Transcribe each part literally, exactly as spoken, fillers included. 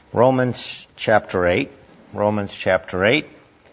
Romans chapter eight. Romans chapter eight.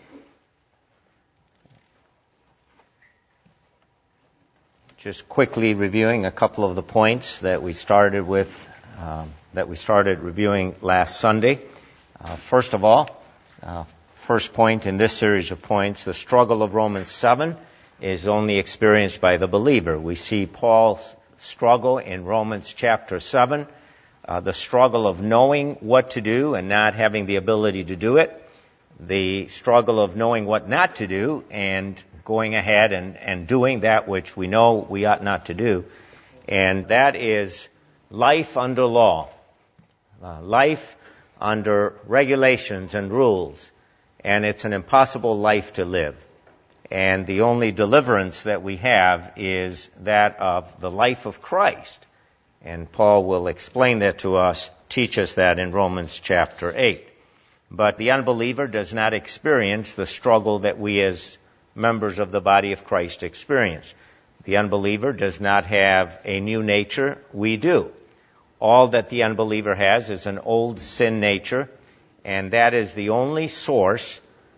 Just quickly reviewing a couple of the points that we started with, um, that we started reviewing last Sunday. Uh, first of all, uh, first point in this series of points, the struggle of Romans seven is only experienced by the believer. We see Paul's struggle in Romans chapter seven, uh, the struggle of knowing what to do and not having the ability to do it, the struggle of knowing what not to do and going ahead and, and doing that which we know we ought not to do. And that is life under law, uh, life under regulations and rules. And it's an impossible life to live. And the only deliverance that we have is that of the life of Christ. And Paul will explain that to us, teach us that in Romans chapter eight. But the unbeliever does not experience the struggle that we as members of the body of Christ experience. The unbeliever does not have a new nature. We do. All that the unbeliever has is an old sin nature, and that is the only source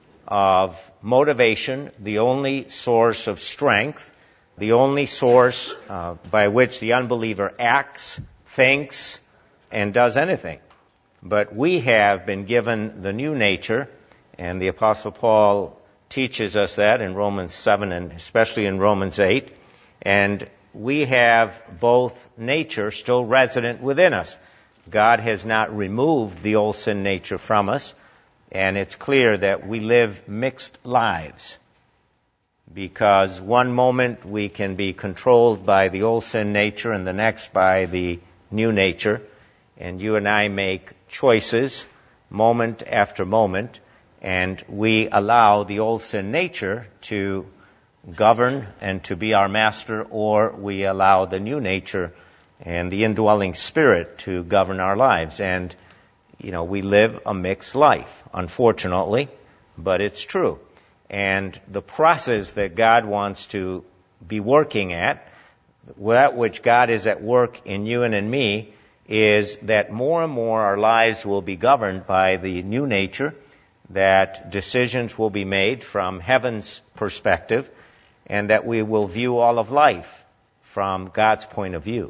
of motivation, the only source of strength, the only source uh, by which the unbeliever acts, thinks, and does anything. But we have been given the new nature, and the Apostle Paul teaches us that in Romans seven and especially in Romans eight. And we have both nature still resident within us. God has not removed the old sin nature from us. And it's clear that we live mixed lives. Because one moment we can be controlled by the old sin nature and the next by the new nature. And you and I make choices moment after moment. And we allow the old sin nature to govern and to be our master, or we allow the new nature and the indwelling spirit to govern our lives. And, you know, we live a mixed life, unfortunately, but it's true. And the process that God wants to be working at, that which God is at work in you and in me, is that more and more our lives will be governed by the new nature, that decisions will be made from heaven's perspective, and that we will view all of life from God's point of view,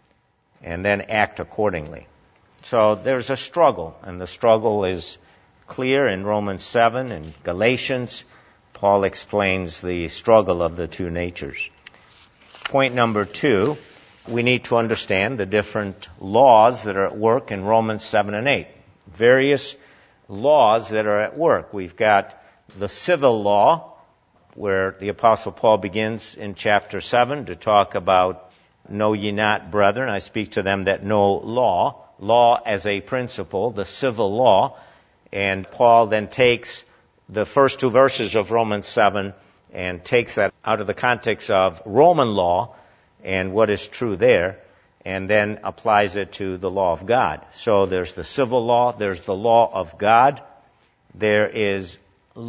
and then act accordingly. So there's a struggle, and the struggle is clear in Romans seven and Galatians. Paul explains the struggle of the two natures. Point number two, we need to understand the different laws that are at work in Romans seven and eight. Various laws that are at work. We've got the civil law, where the Apostle Paul begins in chapter seven to talk about, know ye not, brethren, I speak to them that know law, law as a principle, the civil law. And Paul then takes the first two verses of Romans seven and takes that out of the context of Roman law and what is true there, and then applies it to the law of God. So there's the civil law, there's the law of God, there is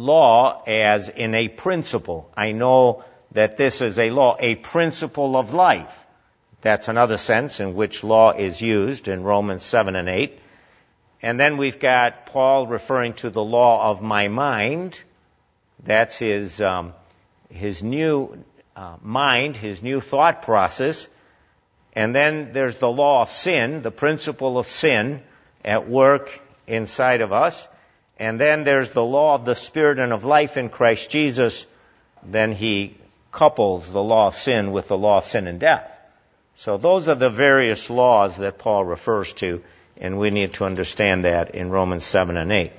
law as in a principle. I know that this is a law, a principle of life. That's another sense in which law is used in Romans seven and eight. And then we've got Paul referring to the law of my mind. That's his, um, his new uh, mind, his new thought process. And then there's the law of sin, the principle of sin at work inside of us. And then there's the law of the Spirit and of life in Christ Jesus. Then he couples the law of sin with the law of sin and death. So those are the various laws that Paul refers to, and we need to understand that in Romans seven and eight.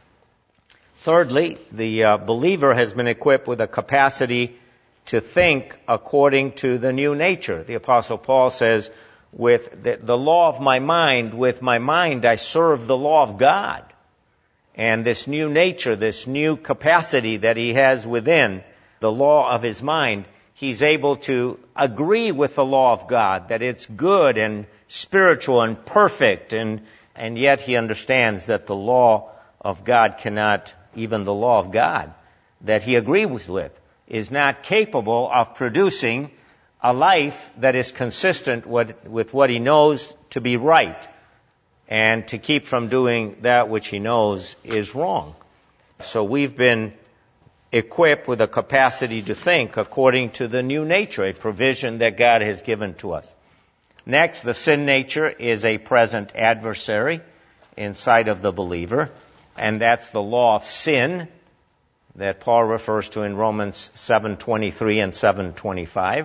Thirdly, the uh, believer has been equipped with a capacity to think according to the new nature. The Apostle Paul says, with the, the law of my mind, with my mind I serve the law of God. And this new nature, this new capacity that he has within the law of his mind, he's able to agree with the law of God, that it's good and spiritual and perfect, and, and yet he understands that the law of God cannot, even the law of God that he agrees with, is not capable of producing a life that is consistent with, with what he knows to be right. and to keep from doing that which he knows is wrong. So we've been equipped with a capacity to think according to the new nature, a provision that God has given to us. Next, the sin nature is a present adversary inside of the believer, and that's the law of sin that Paul refers to in Romans seven twenty-three and seven twenty-five.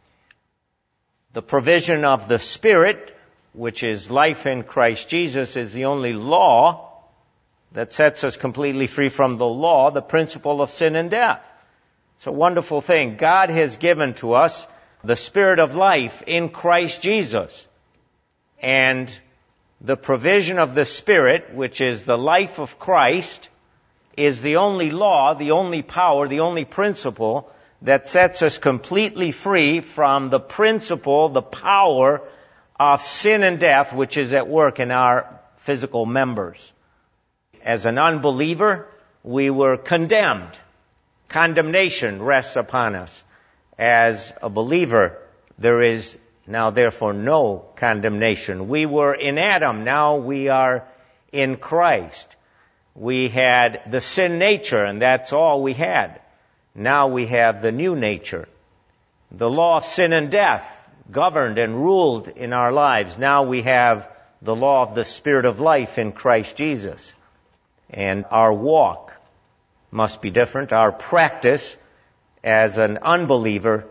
The provision of the Spirit, which is life in Christ Jesus, is the only law that sets us completely free from the law, the principle of sin and death. It's a wonderful thing. God has given to us the Spirit of life in Christ Jesus. And the provision of the Spirit, which is the life of Christ, is the only law, the only power, the only principle that sets us completely free from the principle, the power of sin and death, which is at work in our physical members. As an unbeliever, we were condemned. Condemnation rests upon us. As a believer, there is now therefore no condemnation. We were in Adam, now we are in Christ. We had the sin nature, and that's all we had. Now we have the new nature. The law of sin and death governed and ruled in our lives. Now we have the law of the Spirit of life in Christ Jesus. And our walk must be different. Our practice as an unbeliever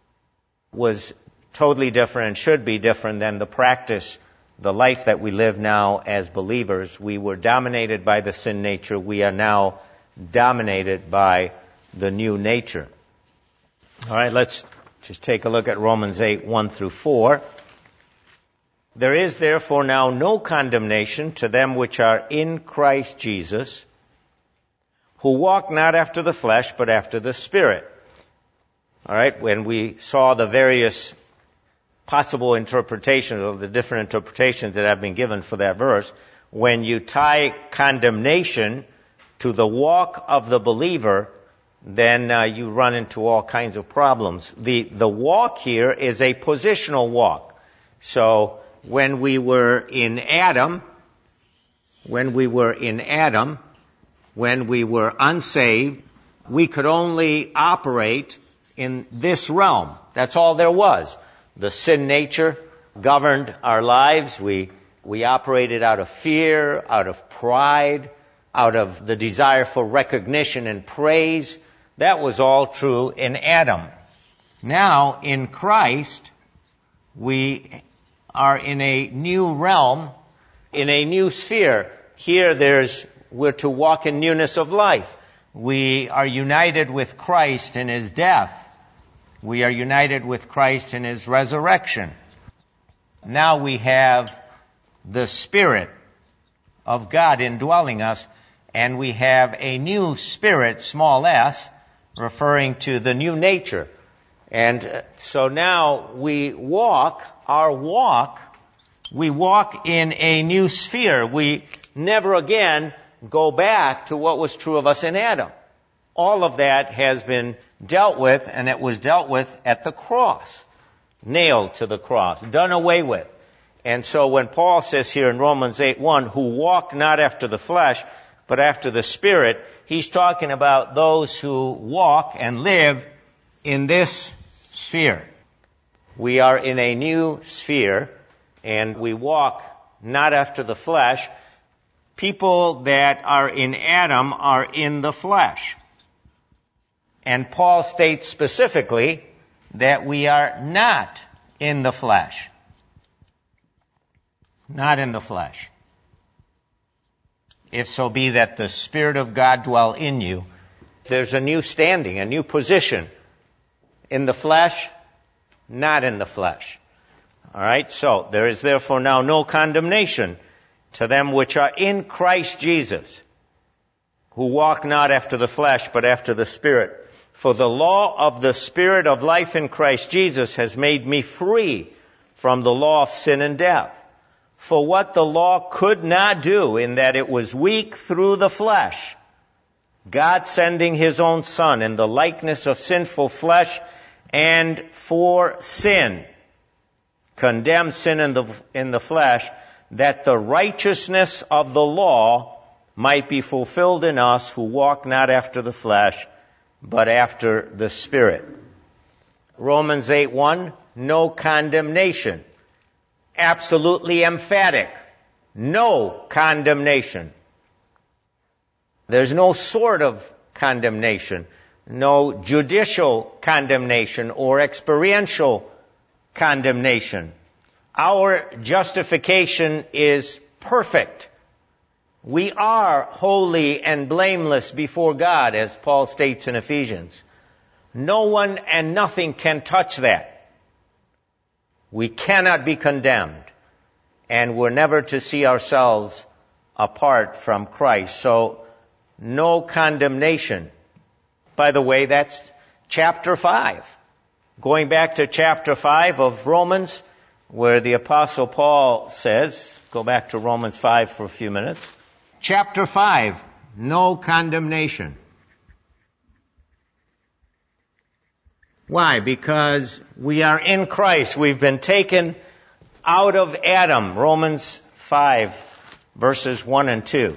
was totally different and should be different than the practice, the life that we live now as believers. We were dominated by the sin nature. We are now dominated by the new nature. All right, let's just take a look at Romans eight, one through four. There is therefore now no condemnation to them which are in Christ Jesus, who walk not after the flesh, but after the Spirit. All right, when we saw the various possible interpretations, or the different interpretations that have been given for that verse, when you tie condemnation to the walk of the believer, then uh, you run into all kinds of problems. The, the walk here is a positional walk. So, when we were in Adam, when we were in Adam, when we were unsaved, we could only operate in this realm. That's all there was. The sin nature governed our lives. We, we operated out of fear, out of pride, out of the desire for recognition and praise. That was all true in Adam. Now, in Christ, we are in a new realm, in a new sphere. Here there's, we're to walk in newness of life. We are united with Christ in His death. We are united with Christ in His resurrection. Now we have the Spirit of God indwelling us, and we have a new spirit, small s, referring to the new nature. And so now we walk, our walk, we walk in a new sphere. We never again go back to what was true of us in Adam. All of that has been dealt with, and it was dealt with at the cross. Nailed to the cross. Done away with. And so when Paul says here in Romans eight one, who walk not after the flesh, but after the Spirit, he's talking about those who walk and live in this sphere. We are in a new sphere, and we walk not after the flesh. People that are in Adam are in the flesh. And Paul states specifically that we are not in the flesh. Not in the flesh. If so be that the Spirit of God dwell in you, there's a new standing, a new position. In the flesh, not in the flesh. All right, so there is therefore now no condemnation to them which are in Christ Jesus, who walk not after the flesh, but after the Spirit. For the law of the Spirit of life in Christ Jesus has made me free from the law of sin and death. For what the law could not do, in that it was weak through the flesh, God sending His own Son in the likeness of sinful flesh, and for sin, condemned sin in the, in the flesh, that the righteousness of the law might be fulfilled in us who walk not after the flesh, but after the Spirit. Romans eight one, no condemnation. Absolutely emphatic. No condemnation. There's no sort of condemnation, no judicial condemnation or experiential condemnation. Our justification is perfect. We are holy and blameless before God, as Paul states in Ephesians. No one and nothing can touch that. We cannot be condemned, and we're never to see ourselves apart from Christ. So, no condemnation. By the way, that's chapter five. Going back to chapter five of Romans, where the Apostle Paul says, go back to Romans five for a few minutes. Chapter five, no condemnation. Why? Because we are in Christ. We've been taken out of Adam. Romans five, verses one and two.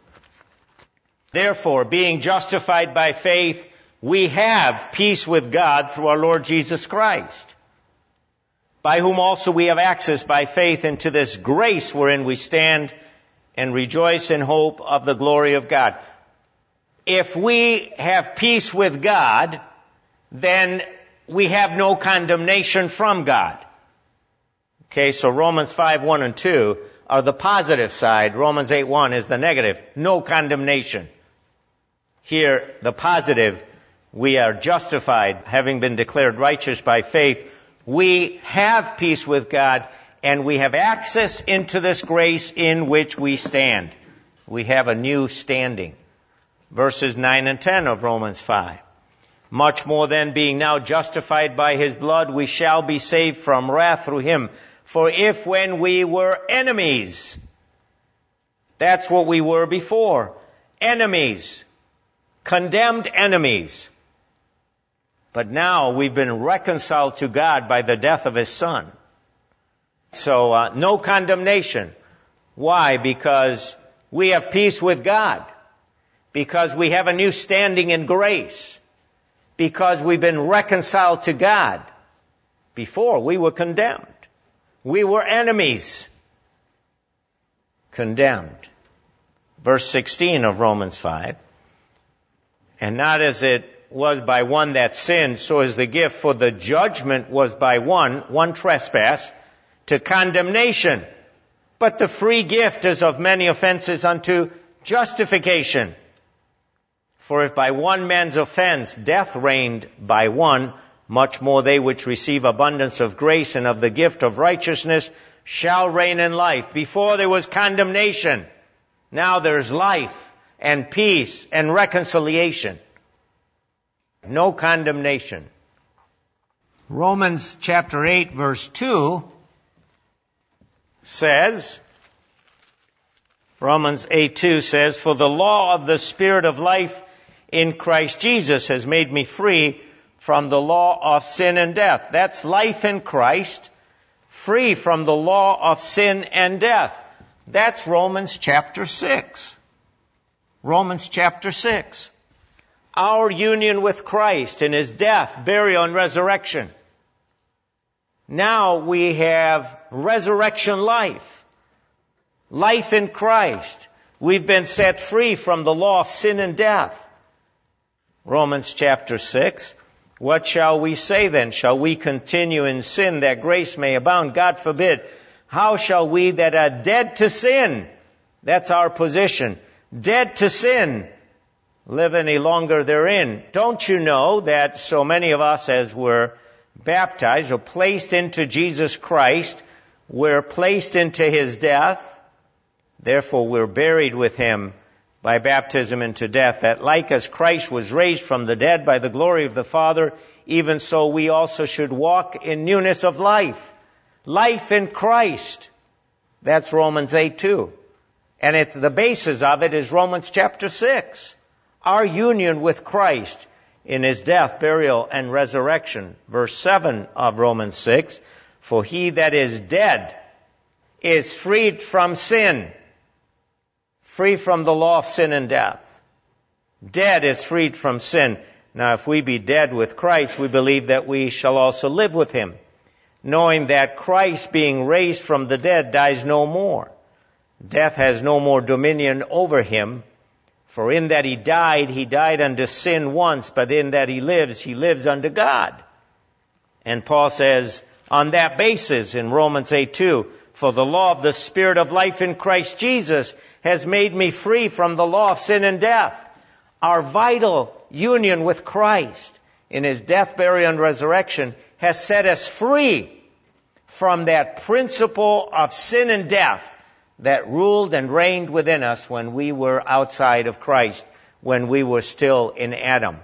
Therefore, being justified by faith, we have peace with God through our Lord Jesus Christ, by whom also we have access by faith into this grace wherein we stand and rejoice in hope of the glory of God. If we have peace with God, then we have no condemnation from God. Okay, so Romans five, one and two are the positive side. Romans eight, one is the negative. No condemnation. Here, the positive, we are justified, having been declared righteous by faith. We have peace with God, and we have access into this grace in which we stand. We have a new standing. Verses nine and ten of Romans five. Much more then, being now justified by his blood, we shall be saved from wrath through him. For if when we were enemies, that's what we were before, enemies, condemned enemies, but now we've been reconciled to God by the death of his Son. So, uh, no condemnation. Why? Because we have peace with God. Because we have a new standing in grace. Because we've been reconciled to God. Before, we were condemned. We were enemies. Condemned. Verse sixteen of Romans five. And not as it was by one that sinned, so is the gift, for the judgment was by one, one trespass, to condemnation. But the free gift is of many offenses unto justification. For if by one man's offense death reigned by one, much more they which receive abundance of grace and of the gift of righteousness shall reign in life. Before there was condemnation, now there's life and peace and reconciliation. No condemnation. Romans chapter eight, verse two says, Romans eight two says, for the law of the Spirit of life in Christ Jesus has made me free from the law of sin and death. That's life in Christ, free from the law of sin and death. That's Romans chapter six. Romans chapter six. Our union with Christ in his death, burial, and resurrection. Now we have resurrection life. Life in Christ. We've been set free from the law of sin and death. Romans chapter six. What shall we say then? Shall we continue in sin that grace may abound? God forbid. How shall we that are dead to sin, that's our position, dead to sin, live any longer therein? Don't you know that so many of us as were baptized or placed into Jesus Christ, we're placed into his death, therefore we're buried with him by baptism into death, that like as Christ was raised from the dead by the glory of the Father, even so we also should walk in newness of life. Life in Christ. That's Romans eight two. And it's, the basis of it is Romans chapter six. Our union with Christ in his death, burial, and resurrection. Verse seven of Romans six. For he that is dead is freed from sin, free from the law of sin and death. Dead is freed from sin. Now, if we be dead with Christ, we believe that we shall also live with him, knowing that Christ, being raised from the dead, dies no more. Death has no more dominion over him. For in that he died, he died unto sin once, but in that he lives, he lives unto God. And Paul says, on that basis, in Romans eight two, for the law of the Spirit of life in Christ Jesus has made me free from the law of sin and death. Our vital union with Christ in his death, burial, and resurrection has set us free from that principle of sin and death that ruled and reigned within us when we were outside of Christ, when we were still in Adam.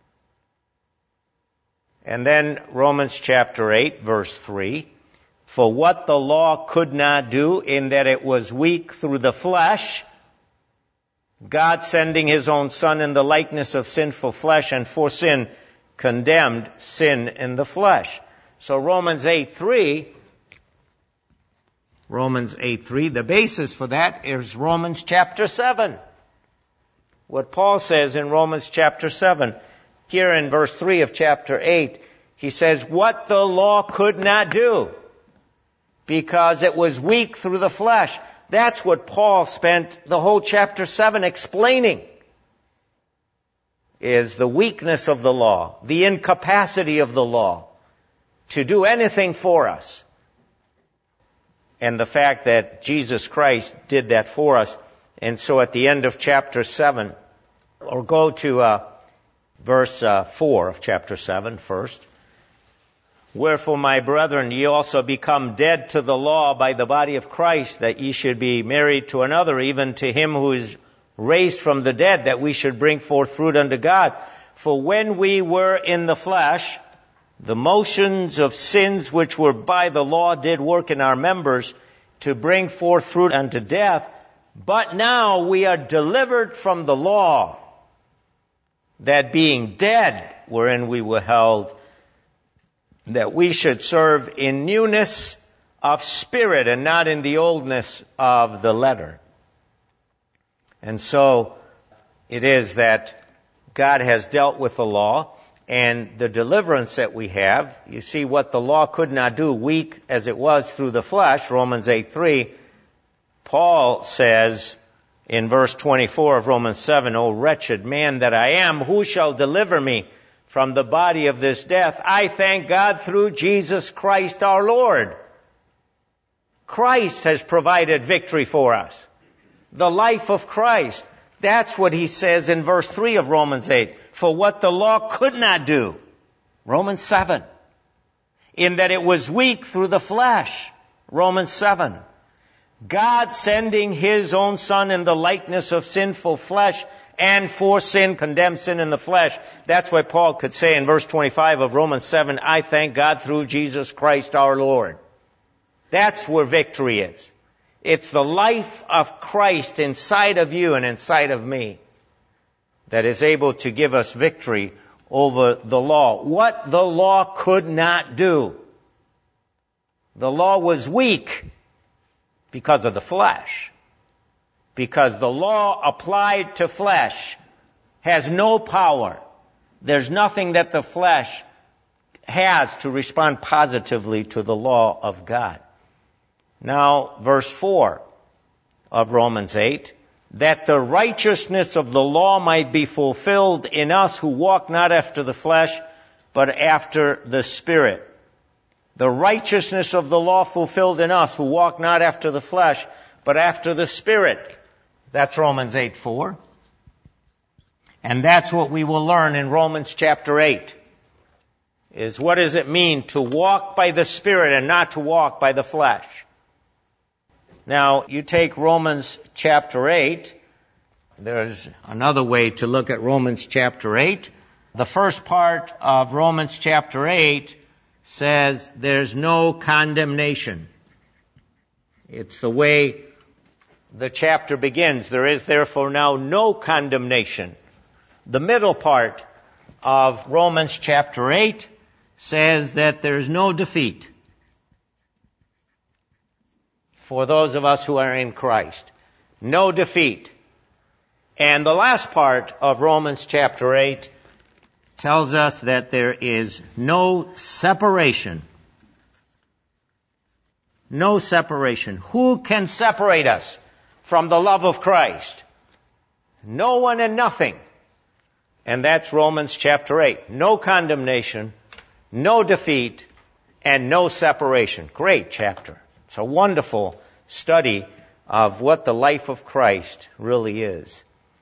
And then Romans chapter eight, verse three, for what the law could not do in that it was weak through the flesh, God sending his own Son in the likeness of sinful flesh, and for sin condemned sin in the flesh. So Romans eight three, Romans eight three, the basis for that is Romans chapter seven. What Paul says in Romans chapter seven, here in verse three of chapter eight, he says, what the law could not do, because it was weak through the flesh. That's what Paul spent the whole chapter seven explaining, is the weakness of the law, the incapacity of the law to do anything for us. And the fact that Jesus Christ did that for us. And so at the end of chapter seven, or go to uh, verse uh, four of chapter seven first. Wherefore, my brethren, ye also become dead to the law by the body of Christ, that ye should be married to another, even to him who is raised from the dead, that we should bring forth fruit unto God. For when we were in the flesh, the motions of sins which were by the law did work in our members to bring forth fruit unto death. But now we are delivered from the law, that being dead wherein we were held, that we should serve in newness of spirit and not in the oldness of the letter. And so it is that God has dealt with the law, and the deliverance that we have, you see what the law could not do, weak as it was through the flesh, Romans eight three, Paul says in verse twenty-four of Romans seven, O wretched man that I am, who shall deliver me from the body of this death? I thank God through Jesus Christ our Lord. Christ has provided victory for us. The life of Christ. That's what he says in verse three of Romans eight. For what the law could not do. Romans seven. In that it was weak through the flesh. Romans seven. God sending his own Son in the likeness of sinful flesh, and for sin condemned sin in the flesh. That's why Paul could say in verse twenty-five of Romans seven, I thank God through Jesus Christ our Lord. That's where victory is. It's the life of Christ inside of you and inside of me that is able to give us victory over the law. What the law could not do. The law was weak because of the flesh. Because the law applied to flesh has no power. There's nothing that the flesh has to respond positively to the law of God. Now, verse four of Romans eight, that the righteousness of the law might be fulfilled in us who walk not after the flesh, but after the Spirit. The righteousness of the law fulfilled in us who walk not after the flesh, but after the Spirit. That's Romans eight four. And that's what we will learn in Romans chapter eight. Is what does it mean to walk by the Spirit and not to walk by the flesh? Now, you take Romans chapter eight. There's another way to look at Romans chapter eight. The first part of Romans chapter eight says there's no condemnation. It's the way the chapter begins. There is therefore now no condemnation. The middle part of Romans chapter eight says that there's no defeat. for those of us who are in Christ. No defeat. And the last part of Romans chapter eight tells us that there is no separation. No separation. Who can separate us from the love of Christ? No one and nothing. And that's Romans chapter eight. No condemnation, no defeat, and no separation. Great chapter. It's a wonderful study of what the life of Christ really is.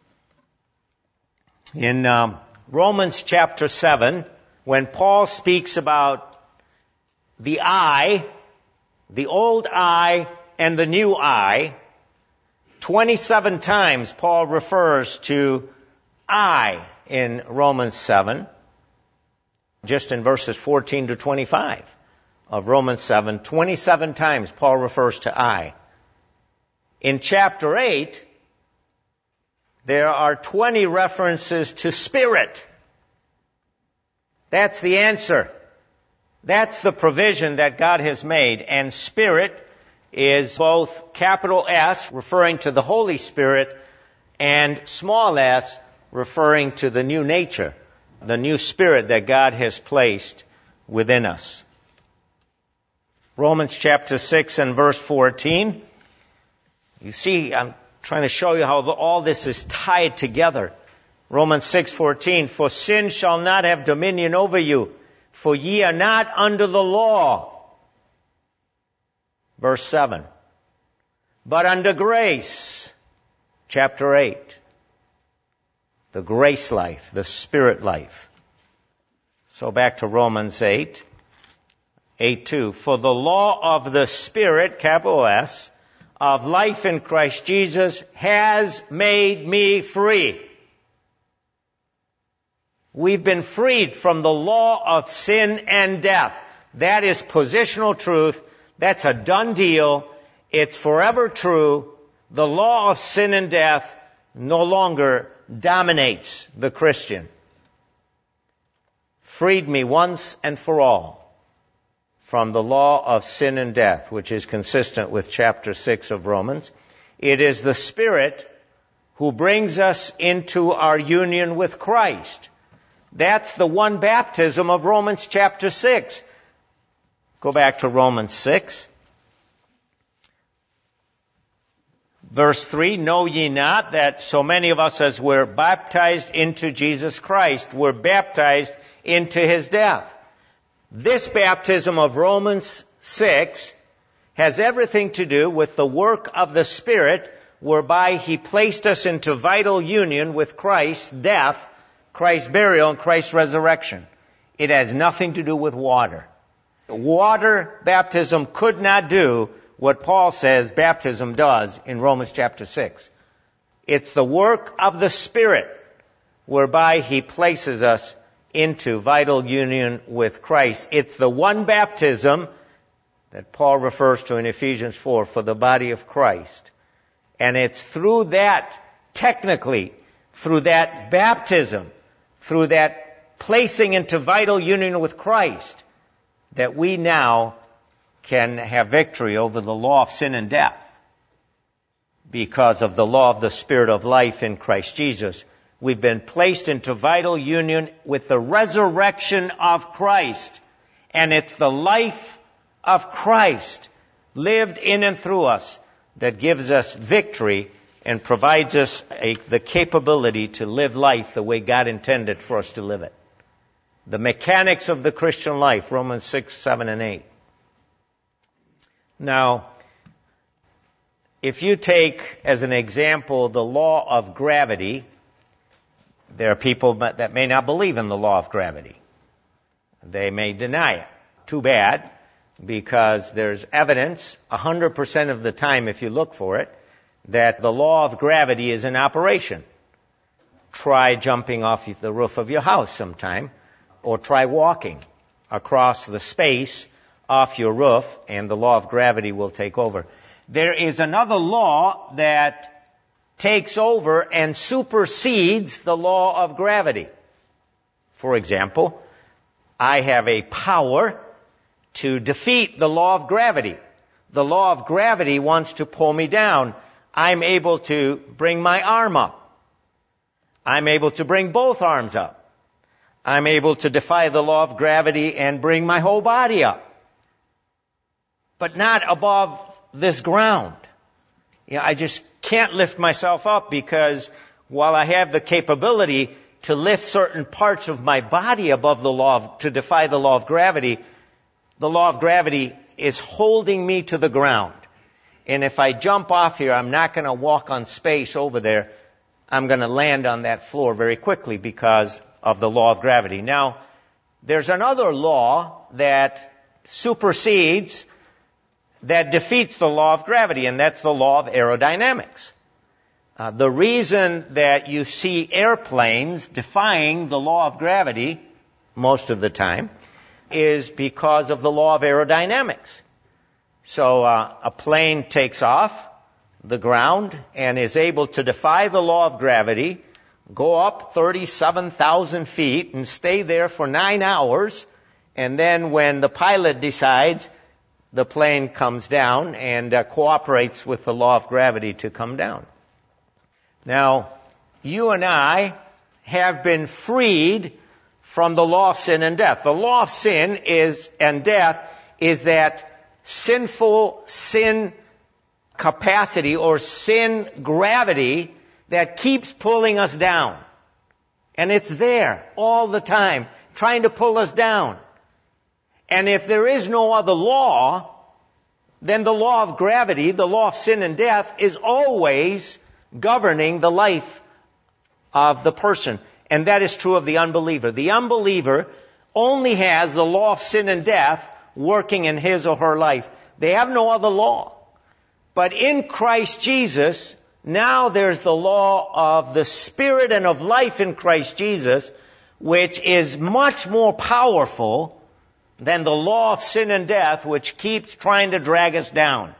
In um, Romans chapter seven, when Paul speaks about the I, the old I and the new I, twenty-seven times Paul refers to I in Romans seven, just in verses fourteen to twenty-five of Romans seven, twenty-seven times Paul refers to I. In chapter eight, there are twenty references to Spirit. That's the answer. That's the provision that God has made. And Spirit is both capital S, referring to the Holy Spirit, and small s, referring to the new nature, the new spirit that God has placed within us. Romans chapter six and verse fourteen. You see, I'm trying to show you how all this is tied together. Romans six fourteen, for sin shall not have dominion over you, for ye are not under the law. Verse seven. But under grace. Chapter eight. The grace life, the Spirit life. So back to Romans eight. eight two. For the law of the Spirit, capital S, of life in Christ Jesus has made me free. We've been freed from the law of sin and death. That is positional truth. That's a done deal. It's forever true. The law of sin and death no longer dominates the Christian. Freed me once and for all from the law of sin and death, which is consistent with chapter six of Romans. It is the Spirit who brings us into our union with Christ. That's the one baptism of Romans chapter six. Go back to Romans six. Verse three, know ye not that so many of us as were baptized into Jesus Christ were baptized into his death? This baptism of Romans six has everything to do with the work of the Spirit whereby he placed us into vital union with Christ's death, Christ's burial, and Christ's resurrection. It has nothing to do with water. Water baptism could not do what Paul says baptism does in Romans chapter six. It's the work of the Spirit whereby he places us into vital union with Christ. It's the one baptism that Paul refers to in Ephesians four for the body of Christ. And it's through that, technically, through that baptism, through that placing into vital union with Christ, that we now can have victory over the law of sin and death because of the law of the Spirit of life in Christ Jesus. We've been placed into vital union with the resurrection of Christ. And it's the life of Christ lived in and through us that gives us victory and provides us a, the capability to live life the way God intended for us to live it. The mechanics of the Christian life, Romans six, seven, and eight. Now, if you take as an example the law of gravity, there are people that may not believe in the law of gravity. They may deny it. Too bad, because there's evidence one hundred percent of the time, if you look for it, that the law of gravity is in operation. Try jumping off the roof of your house sometime, or try walking across the space off your roof, and the law of gravity will take over. There is another law that takes over and supersedes the law of gravity. For example, I have a power to defeat the law of gravity. the law of gravity wants to pull me down, I'm able to bring my arm up. I'm able to bring both arms up. I'm able to defy the law of gravity and bring my whole body up. But not above this ground. You know, I just can't lift myself up because while I have the capability to lift certain parts of my body above the law of, to defy the law of gravity, the law of gravity is holding me to the ground. And if I jump off here, I'm not going to walk on space over there. I'm going to land on that floor very quickly because of the law of gravity. Now, there's another law that supersedes, that defeats the law of gravity, and that's the law of aerodynamics. Uh, the reason that you see airplanes defying the law of gravity most of the time is because of the law of aerodynamics. So uh, a plane takes off the ground and is able to defy the law of gravity, go up thirty-seven thousand feet and stay there for nine hours, and then when the pilot decides, the plane comes down and uh, cooperates with the law of gravity to come down. Now, you and I have been freed from the law of sin and death. The law of sin is and death is that sinful sin capacity or sin gravity that keeps pulling us down. And it's there all the time, trying to pull us down. And if there is no other law, then the law of gravity, the law of sin and death, is always governing the life of the person. And that is true of the unbeliever. The unbeliever only has the law of sin and death working in his or her life. They have no other law. But in Christ Jesus, now there's the law of the Spirit and of life in Christ Jesus, which is much more powerful than the law of sin and death, which keeps trying to drag us down.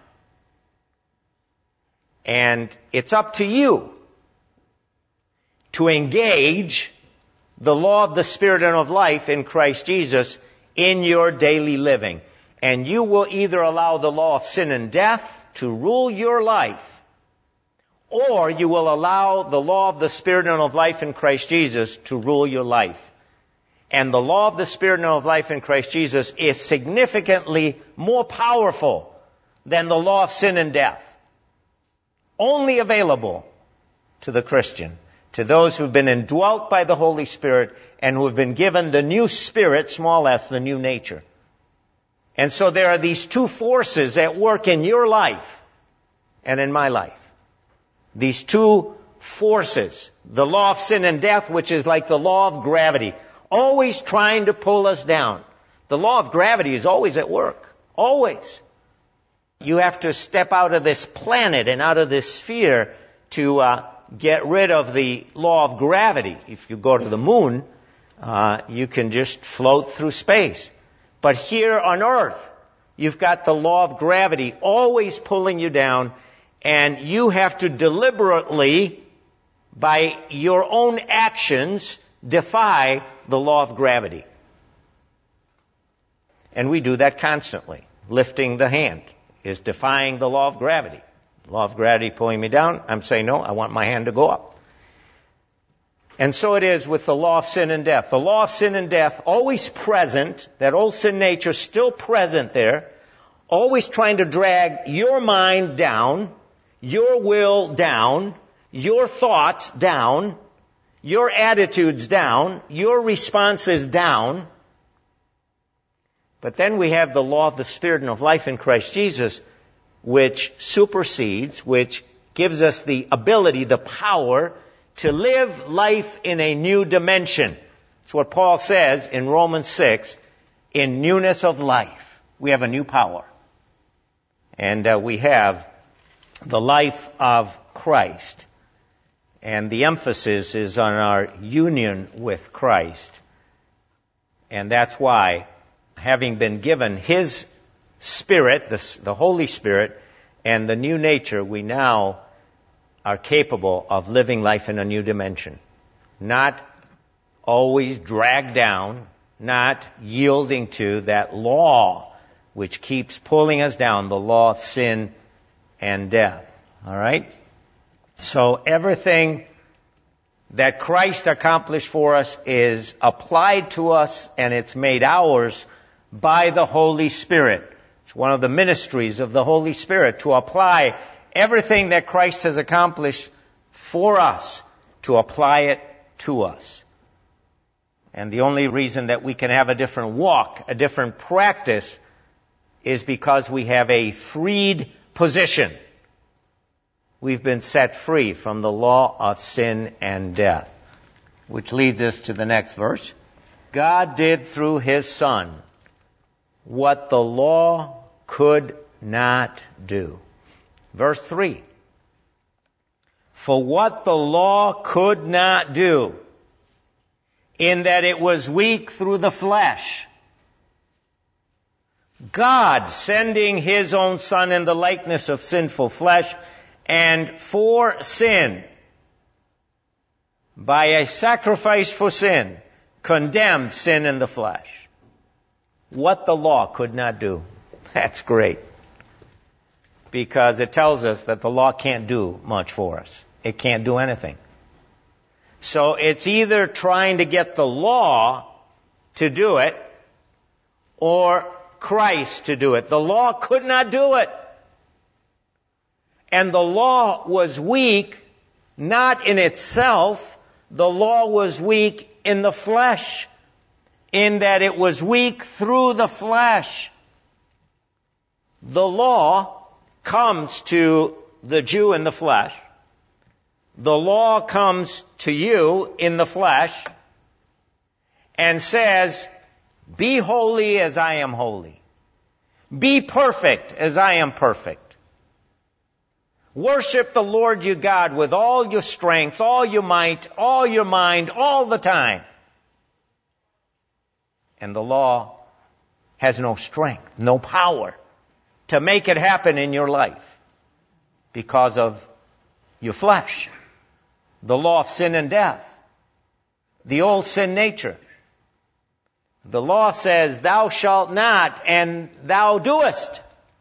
And it's up to you to engage the law of the Spirit and of life in Christ Jesus in your daily living. And you will either allow the law of sin and death to rule your life, or you will allow the law of the Spirit and of life in Christ Jesus to rule your life. And the law of the Spirit and of life in Christ Jesus is significantly more powerful than the law of sin and death. Only available to the Christian, to those who've been indwelt by the Holy Spirit and who have been given the new spirit, small s, the new nature. And so there are these two forces at work in your life and in my life. These two forces, the law of sin and death, which is like the law of gravity, always trying to pull us down. The law of gravity is always at work. Always. You have to step out of this planet and out of this sphere to uh, get rid of the law of gravity. If you go to the moon, uh, you can just float through space. But here on earth, you've got the law of gravity always pulling you down, and you have to deliberately, by your own actions, defy the law of gravity. And we do that constantly. Lifting the hand is defying the law of gravity. The law of gravity pulling me down, I'm saying, no, I want my hand to go up. And so it is with the law of sin and death. The law of sin and death, always present, that old sin nature still present there, always trying to drag your mind down, your will down, your thoughts down, your attitudes down, your responses down. But then we have the law of the Spirit and of life in Christ Jesus, which supersedes, which gives us the ability, the power to live life in a new dimension. It's what Paul says in Romans six, in newness of life. We have a new power. And uh, we have the life of Christ. And the emphasis is on our union with Christ. And that's why, having been given His Spirit, the, the Holy Spirit, and the new nature, we now are capable of living life in a new dimension. Not always dragged down, not yielding to that law which keeps pulling us down, the law of sin and death. All right? So everything that Christ accomplished for us is applied to us, and it's made ours by the Holy Spirit. It's one of the ministries of the Holy Spirit, to apply everything that Christ has accomplished for us, to apply it to us. And the only reason that we can have a different walk, a different practice, is because we have a freed position. We've been set free from the law of sin and death. Which leads us to the next verse. God did through His Son what the law could not do. Verse three. For what the law could not do, in that it was weak through the flesh, God sending His own Son in the likeness of sinful flesh, and for sin, by a sacrifice for sin, condemned sin in the flesh. What the law could not do. That's great. Because it tells us that the law can't do much for us. It can't do anything. So it's either trying to get the law to do it, or Christ to do it. The law could not do it. And the law was weak, not in itself. The law was weak in the flesh, in that it was weak through the flesh. The law comes to the Jew in the flesh. The law comes to you in the flesh and says, be holy as I am holy. Be perfect as I am perfect. Worship the Lord your God with all your strength, all your might, all your mind, all the time. And the law has no strength, no power to make it happen in your life because of your flesh. The law of sin and death. The old sin nature. The law says, thou shalt not, and thou doest.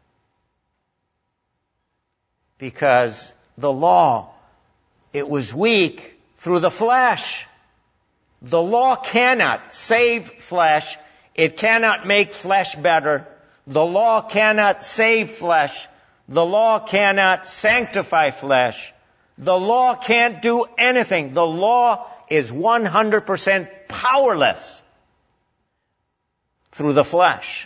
Because the law, it was weak through the flesh. The law cannot save flesh. It cannot make flesh better. The law cannot save flesh. The law cannot sanctify flesh. The law can't do anything. The law is one hundred percent powerless through the flesh.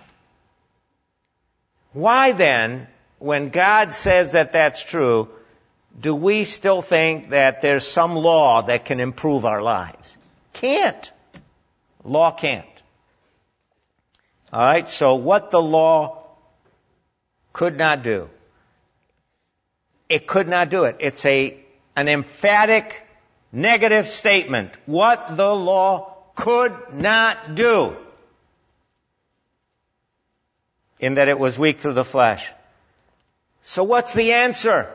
Why then, when God says that that's true, do we still think that there's some law that can improve our lives? Can't. Law can't. All right, so what the law could not do, it could not do it. It's a an emphatic negative statement. What the law could not do, in that it was weak through the flesh. So what's the answer?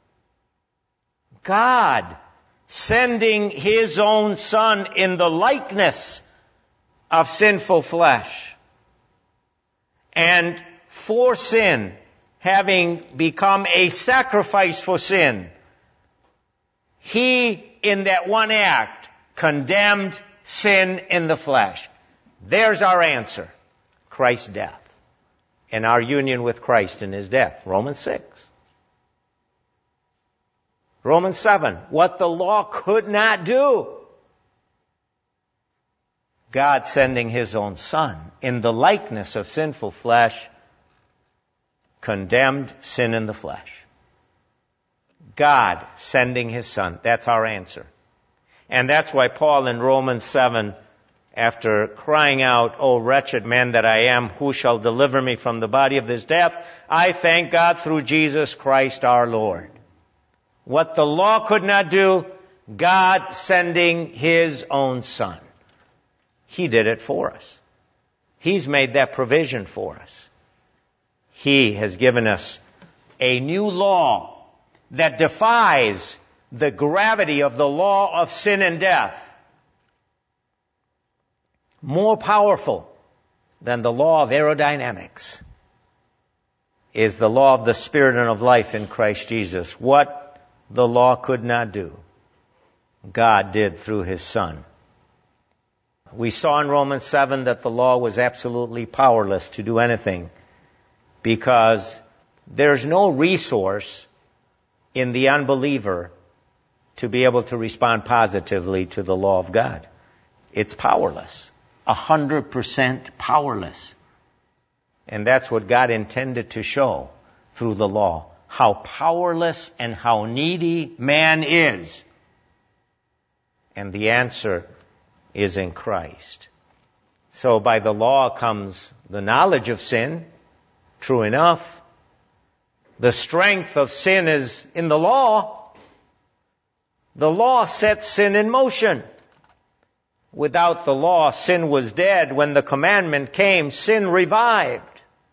God sending His own Son in the likeness of sinful flesh, and for sin, having become a sacrifice for sin, He, in that one act, condemned sin in the flesh. There's our answer. Christ's death. And our union with Christ in His death. Romans six. Romans seven. What the law could not do. God sending His own Son in the likeness of sinful flesh, condemned sin in the flesh. God sending His Son. That's our answer. And that's why Paul in Romans seven, after crying out, O wretched man that I am, who shall deliver me from the body of this death? I thank God through Jesus Christ our Lord. What the law could not do, God sending His own Son. He did it for us. He's made that provision for us. He has given us a new law that defies the gravity of the law of sin and death. More powerful than the law of aerodynamics. is the law of the Spirit and of life in Christ Jesus. What the law could not do, God did through His Son. We saw in Romans seven that the law was absolutely powerless to do anything because there's no resource in the unbeliever to be able to respond positively to the law of God. It's powerless. A hundred percent powerless. And that's what God intended to show through the law. How powerless and how needy man is. And the answer is in Christ. So by the law comes the knowledge of sin. True enough. The strength of sin is in the law. The law sets sin in motion. Without the law, sin was dead. When the commandment came, sin revived.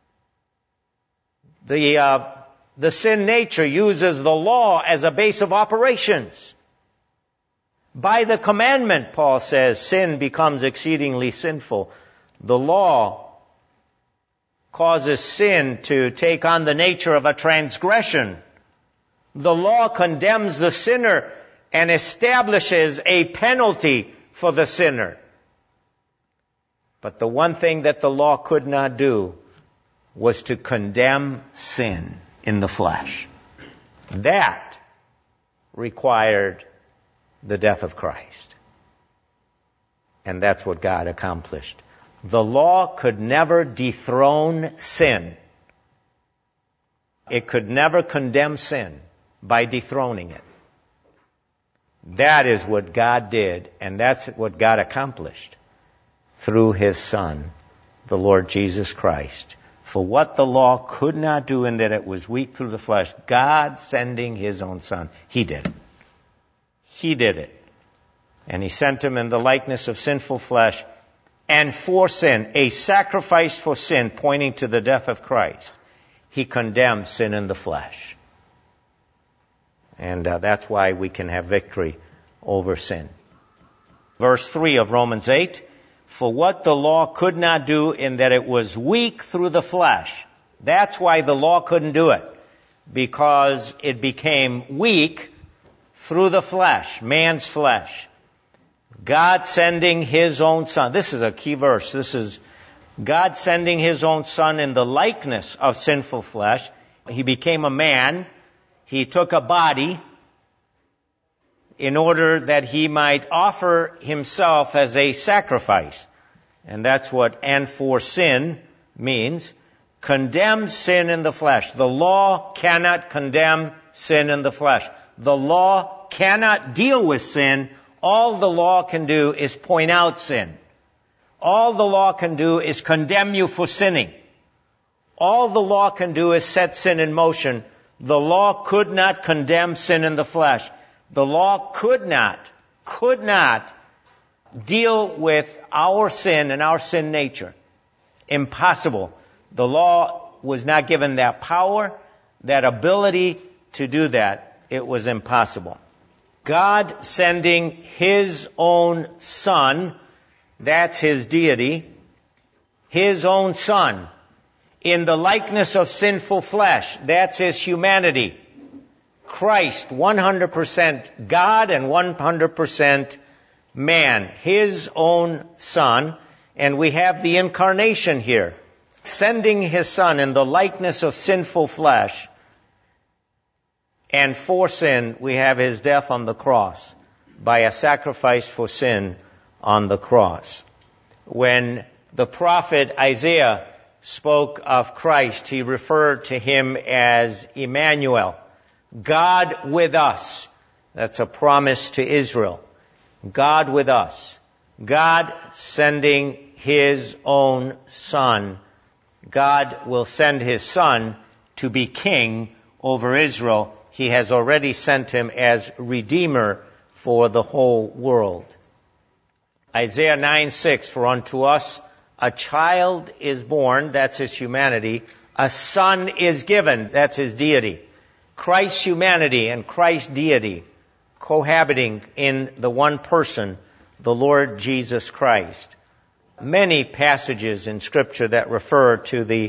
The, uh, the sin nature uses the law as a base of operations. By the commandment, Paul says, sin becomes exceedingly sinful. The law causes sin to take on the nature of a transgression. The law condemns the sinner and establishes a penalty for the sinner. But the one thing that the law could not do was to condemn sin in the flesh. That required the death of Christ. And that's what God accomplished. The law could never dethrone sin. It could never condemn sin by dethroning it. That is what God did, and that's what God accomplished through His Son, the Lord Jesus Christ. For what the law could not do in that it was weak through the flesh, God sending His own Son, He did it. He did it. And He sent Him in the likeness of sinful flesh, and for sin, a sacrifice for sin, pointing to the death of Christ. He condemned sin in the flesh. And uh, that's why we can have victory over sin. Verse three of Romans eight, for what the law could not do in that it was weak through the flesh. That's why the law couldn't do it. Because it became weak through the flesh, man's flesh. God sending His own Son. This is a key verse. This is God sending His own Son in the likeness of sinful flesh. He became a man. He took a body in order that He might offer Himself as a sacrifice. And that's what and for sin means. Condemn sin in the flesh. The law cannot condemn sin in the flesh. The law cannot deal with sin. All the law can do is point out sin. All the law can do is condemn you for sinning. All the law can do is set sin in motion. The law could not condemn sin in the flesh. The law could not, could not deal with our sin and our sin nature. Impossible. The law was not given that power, that ability to do that. It was impossible. God sending His own Son, that's His deity, His own Son, in the likeness of sinful flesh, that's His humanity. Christ, one hundred percent God and one hundred percent man, His own Son, and we have the incarnation here, sending His Son in the likeness of sinful flesh, and for sin, we have His death on the cross, by a sacrifice for sin on the cross. When the prophet Isaiah spoke of Christ, he referred to Him as Emmanuel, God with us. That's a promise to Israel. God with us. God sending His own Son. God will send His Son to be king over Israel. He has already sent Him as Redeemer for the whole world. Isaiah nine six, for unto us a child is born, that's His humanity. A son is given, that's His deity. Christ's humanity and Christ's deity cohabiting in the one person, the Lord Jesus Christ. Many passages in Scripture that refer to the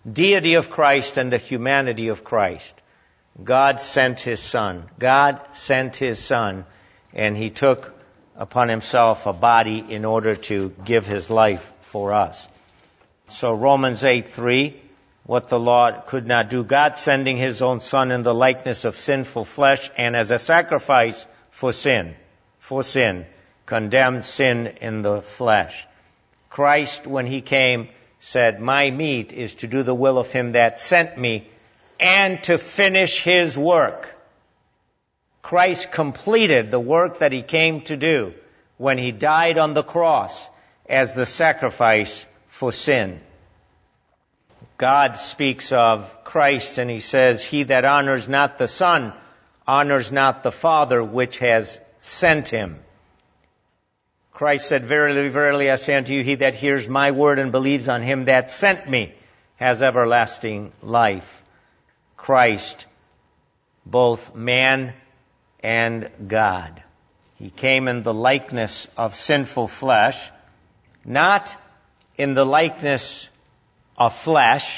deity of Christ and the humanity of Christ. God sent His Son. God sent His Son, and He took upon Himself a body in order to give His life for us. So Romans eight three, what the law could not do, God sending His own Son in the likeness of sinful flesh and as a sacrifice for sin, for sin, condemned sin in the flesh. Christ, when He came, said, my meat is to do the will of Him that sent me and to finish His work. Christ completed the work that He came to do when He died on the cross as the sacrifice for sin. God speaks of Christ and He says, he that honors not the Son honors not the Father which has sent Him. Christ said, verily, verily, I say unto you, he that hears my word and believes on Him that sent me has everlasting life. Christ, both man and God. He came in the likeness of sinful flesh, not in the likeness of flesh.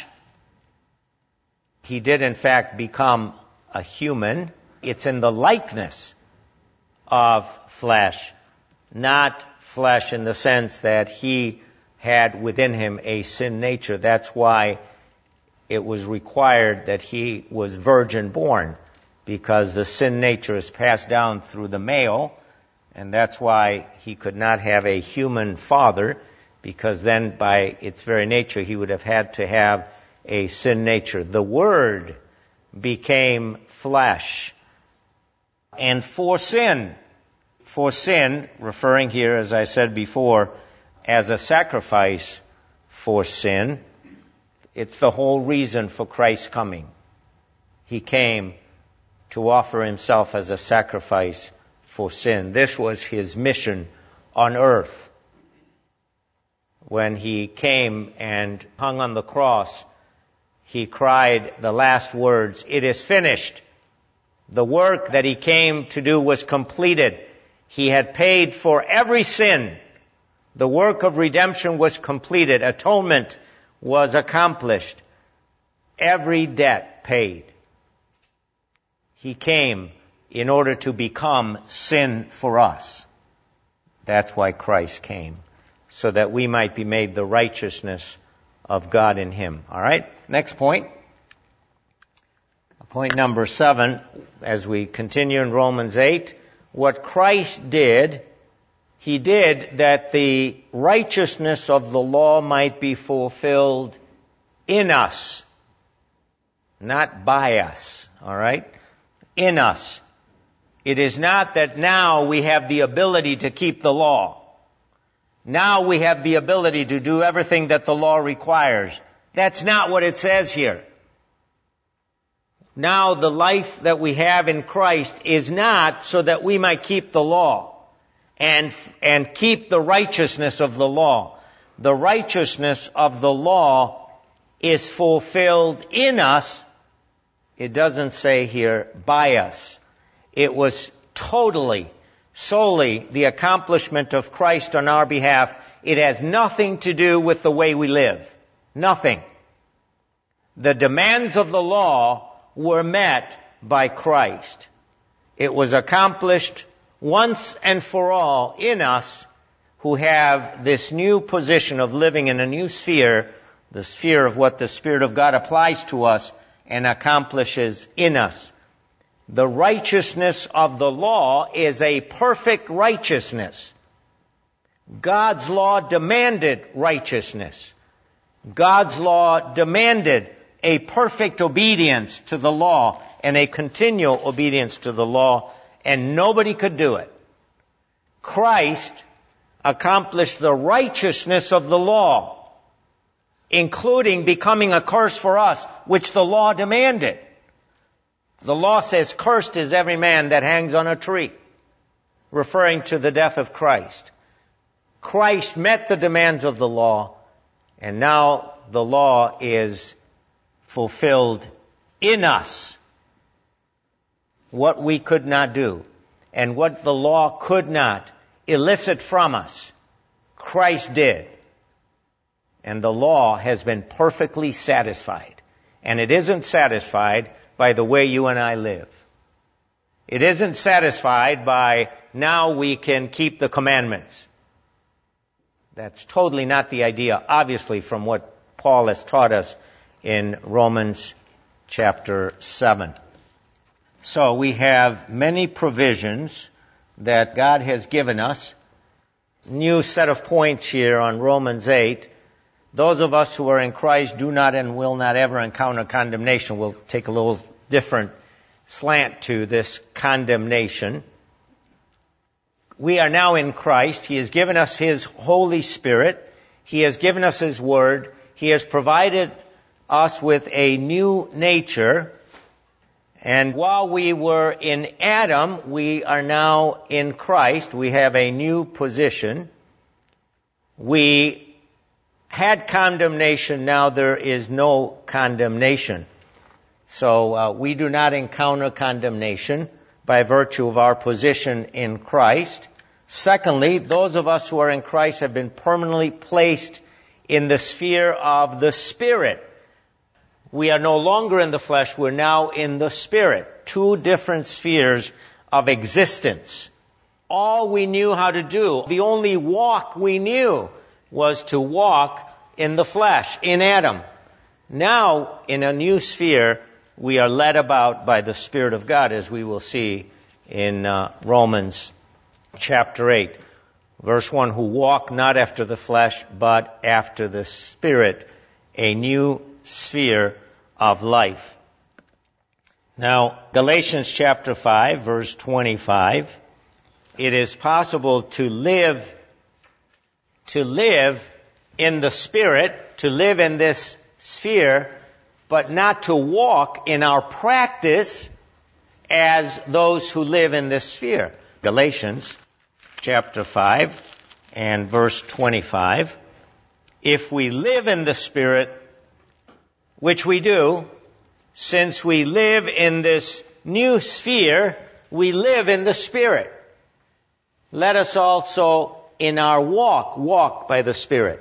He did in fact become a human. It's in the likeness of flesh, not flesh in the sense that He had within Him a sin nature. That's why it was required that He was virgin born, because the sin nature is passed down through the male, and that's why He could not have a human father, because then by its very nature He would have had to have a sin nature. The Word became flesh. And for sin, for sin, referring here, as I said before, as a sacrifice for sin, it's the whole reason for Christ's coming. He came to offer Himself as a sacrifice for sin. This was His mission on earth. When He came and hung on the cross, He cried the last words, it is finished. The work that He came to do was completed. He had paid for every sin. The work of redemption was completed. Atonement was accomplished. Every debt paid. He came in order to become sin for us. That's why Christ came, so that we might be made the righteousness of God in Him. All right, next point. Point number seven, as we continue in Romans eight, what Christ did, He did that the righteousness of the law might be fulfilled in us, not by us, all right? In us. It is not that now we have the ability to keep the law. Now we have the ability to do everything that the law requires. That's not what it says here. Now the life that we have in Christ is not so that we might keep the law and, and keep the righteousness of the law. The righteousness of the law is fulfilled in us. It doesn't say here by us. It was totally, solely the accomplishment of Christ on our behalf. It has nothing to do with the way we live. Nothing. The demands of the law were met by Christ. It was accomplished once and for all in us who have this new position of living in a new sphere, the sphere of what the Spirit of God applies to us and accomplishes in us. The righteousness of the law is a perfect righteousness. God's law demanded righteousness. God's law demanded a perfect obedience to the law and a continual obedience to the law, and nobody could do it. Christ accomplished the righteousness of the law, including becoming a curse for us, which the law demanded. The law says, cursed is every man that hangs on a tree, referring to the death of Christ. Christ met the demands of the law, and now the law is fulfilled in us. What we could not do, and what the law could not elicit from us, Christ did. and the law has been perfectly satisfied. And it isn't satisfied by the way you and I live. It isn't satisfied by now we can keep the commandments. That's totally not the idea, obviously, from what Paul has taught us in Romans chapter seven. So we have many provisions that God has given us. New set of points here on Romans eight. Those of us who are in Christ do not and will not ever encounter condemnation. We'll take a little different slant to this condemnation. We are now in Christ. He has given us His Holy Spirit. He has given us His Word. He has provided us with a new nature. And while we were in Adam, we are now in Christ. We have a new position. We had condemnation. Now there is no condemnation. So uh, we do not encounter condemnation by virtue of our position in Christ. Secondly, those of us who are in Christ have been permanently placed in the sphere of the Spirit. We are no longer in the flesh, we're now in the Spirit. Two different spheres of existence. All we knew how to do, the only walk we knew was to walk in the flesh, in Adam. Now, in a new sphere, we are led about by the Spirit of God, as we will see in uh, Romans chapter eight. Verse one, who walk not after the flesh, but after the Spirit, a new sphere of life. Now, Galatians chapter five, verse twenty-five, it is possible to live, to live in the Spirit, to live in this sphere, but not to walk in our practice as those who live in this sphere. Galatians chapter five and verse twenty-five. If we live in the Spirit, which we do, since we live in this new sphere, we live in the Spirit. Let us also in our walk, walk by the Spirit.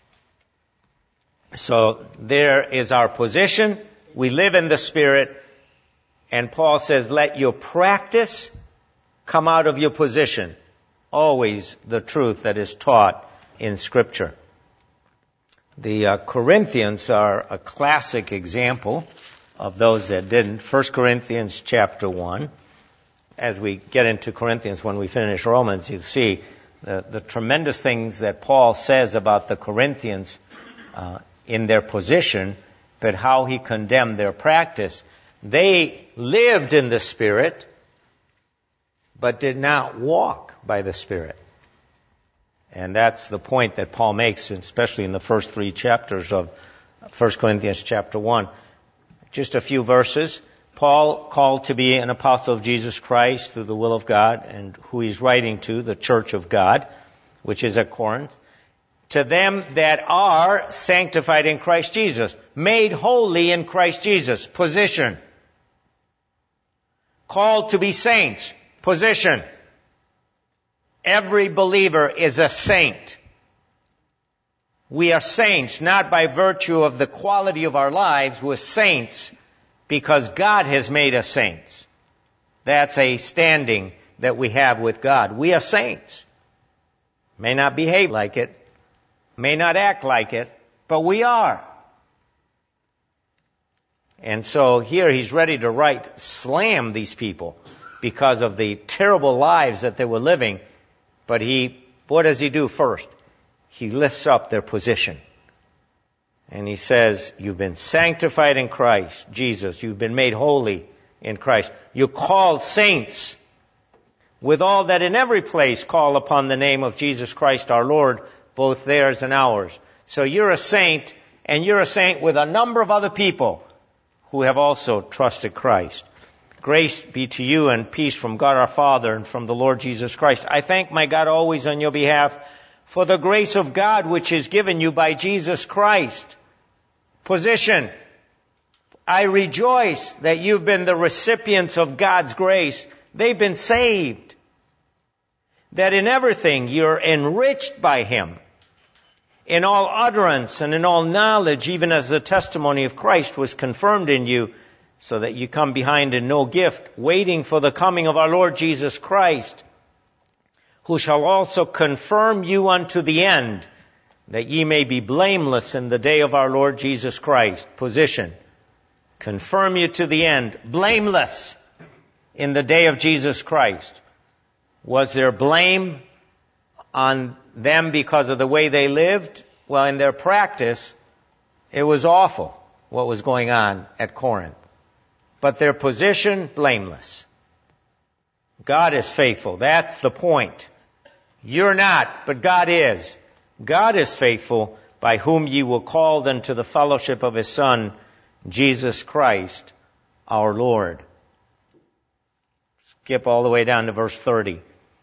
So there is our position. We live in the Spirit. And Paul says, let your practice come out of your position. Always the truth that is taught in Scripture. The uh, Corinthians are a classic example of those that didn't. First Corinthians chapter one. As we get into Corinthians, when we finish Romans, you see the, the tremendous things that Paul says about the Corinthians uh, in their position, but how he condemned their practice. They lived in the Spirit, but did not walk by the Spirit. And that's the point that Paul makes, especially in the first three chapters of First Corinthians chapter one. Just a few verses. Paul, called to be an apostle of Jesus Christ through the will of God, and who he's writing to, the church of God, which is at Corinth. To them that are sanctified in Christ Jesus, made holy in Christ Jesus, position. Called to be saints, position. Every believer is a saint. We are saints not by virtue of the quality of our lives. We're saints because God has made us saints. That's a standing that we have with God. We are saints. May not behave like it, may not act like it, but we are. And so here he's ready to write, slam these people because of the terrible lives that they were living. But he, what does he do first? He lifts up their position. And he says, you've been sanctified in Christ Jesus. You've been made holy in Christ. You're called saints. With all that in every place call upon the name of Jesus Christ our Lord, both theirs and ours. So you're a saint, and you're a saint with a number of other people who have also trusted Christ. Grace be to you and peace from God our Father and from the Lord Jesus Christ. I thank my God always on your behalf for the grace of God which is given you by Jesus Christ. Position. I rejoice that you've been the recipients of God's grace. They've been saved. That in everything you're enriched by Him. in all utterance and in all knowledge, even as the testimony of Christ was confirmed in you, so that you come behind in no gift, waiting for the coming of our Lord Jesus Christ, who shall also confirm you unto the end, that ye may be blameless in the day of our Lord Jesus Christ. Position. Confirm you to the end, blameless in the day of Jesus Christ. Was there blame on them because of the way they lived? Well, in their practice, it was awful what was going on at Corinth. But their position, blameless. God is faithful. That's the point. You're not, but God is. God is faithful, by whom ye were called unto the fellowship of His Son, Jesus Christ, our Lord. Skip all the way down to verse thirty.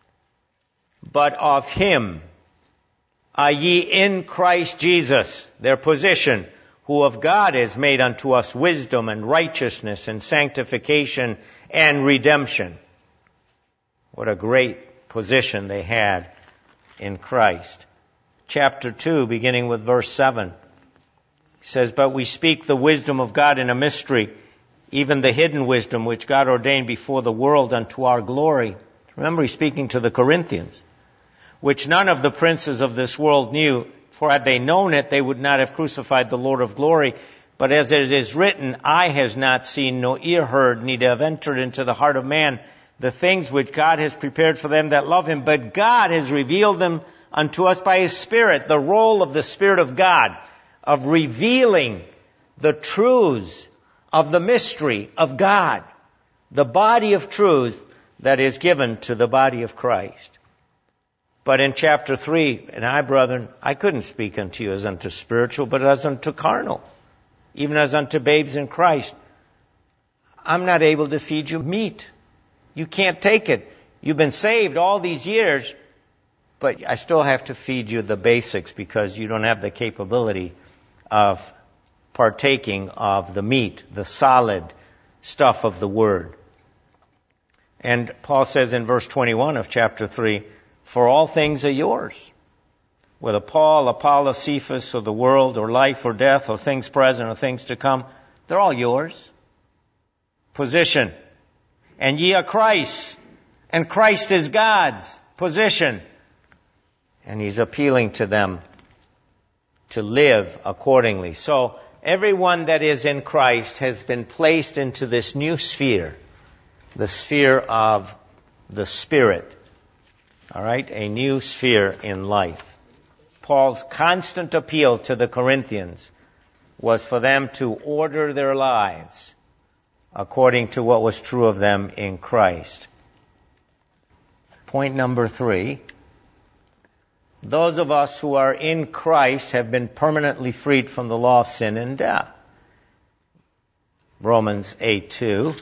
But of Him are ye in Christ Jesus, their position, who of God is made unto us wisdom and righteousness and sanctification and redemption. What a great position they had in Christ. Chapter two, beginning with verse seven, says, But we speak the wisdom of God in a mystery, even the hidden wisdom which God ordained before the world unto our glory. Remember, he's speaking to the Corinthians, which none of the princes of this world knew. For had they known it, they would not have crucified the Lord of glory. But as it is written, eye has not seen, nor ear heard, neither have entered into the heart of man the things which God has prepared for them that love Him. But God has revealed them unto us by His Spirit. The role of the Spirit of God, of revealing the truths of the mystery of God, the body of truth that is given to the body of Christ. But in chapter three, and I, brethren, I couldn't speak unto you as unto spiritual, but as unto carnal, even as unto babes in Christ. I'm not able to feed you meat. You can't take it. You've been saved all these years, but I still have to feed you the basics because you don't have the capability of partaking of the meat, the solid stuff of the Word. And Paul says in verse twenty-one of chapter three, For all things are yours, whether Paul, Apollos, Cephas, or the world, or life, or death, or things present, or things to come, they're all yours. Position. And ye are Christ's, and Christ is God's. Position. And he's appealing to them to live accordingly. So, everyone that is in Christ has been placed into this new sphere, the sphere of the Spirit. All right, a new sphere in life. Paul's constant appeal to the Corinthians was for them to order their lives according to what was true of them in Christ. Point number three. Those of us who are in Christ have been permanently freed from the law of sin and death. Romans eight two.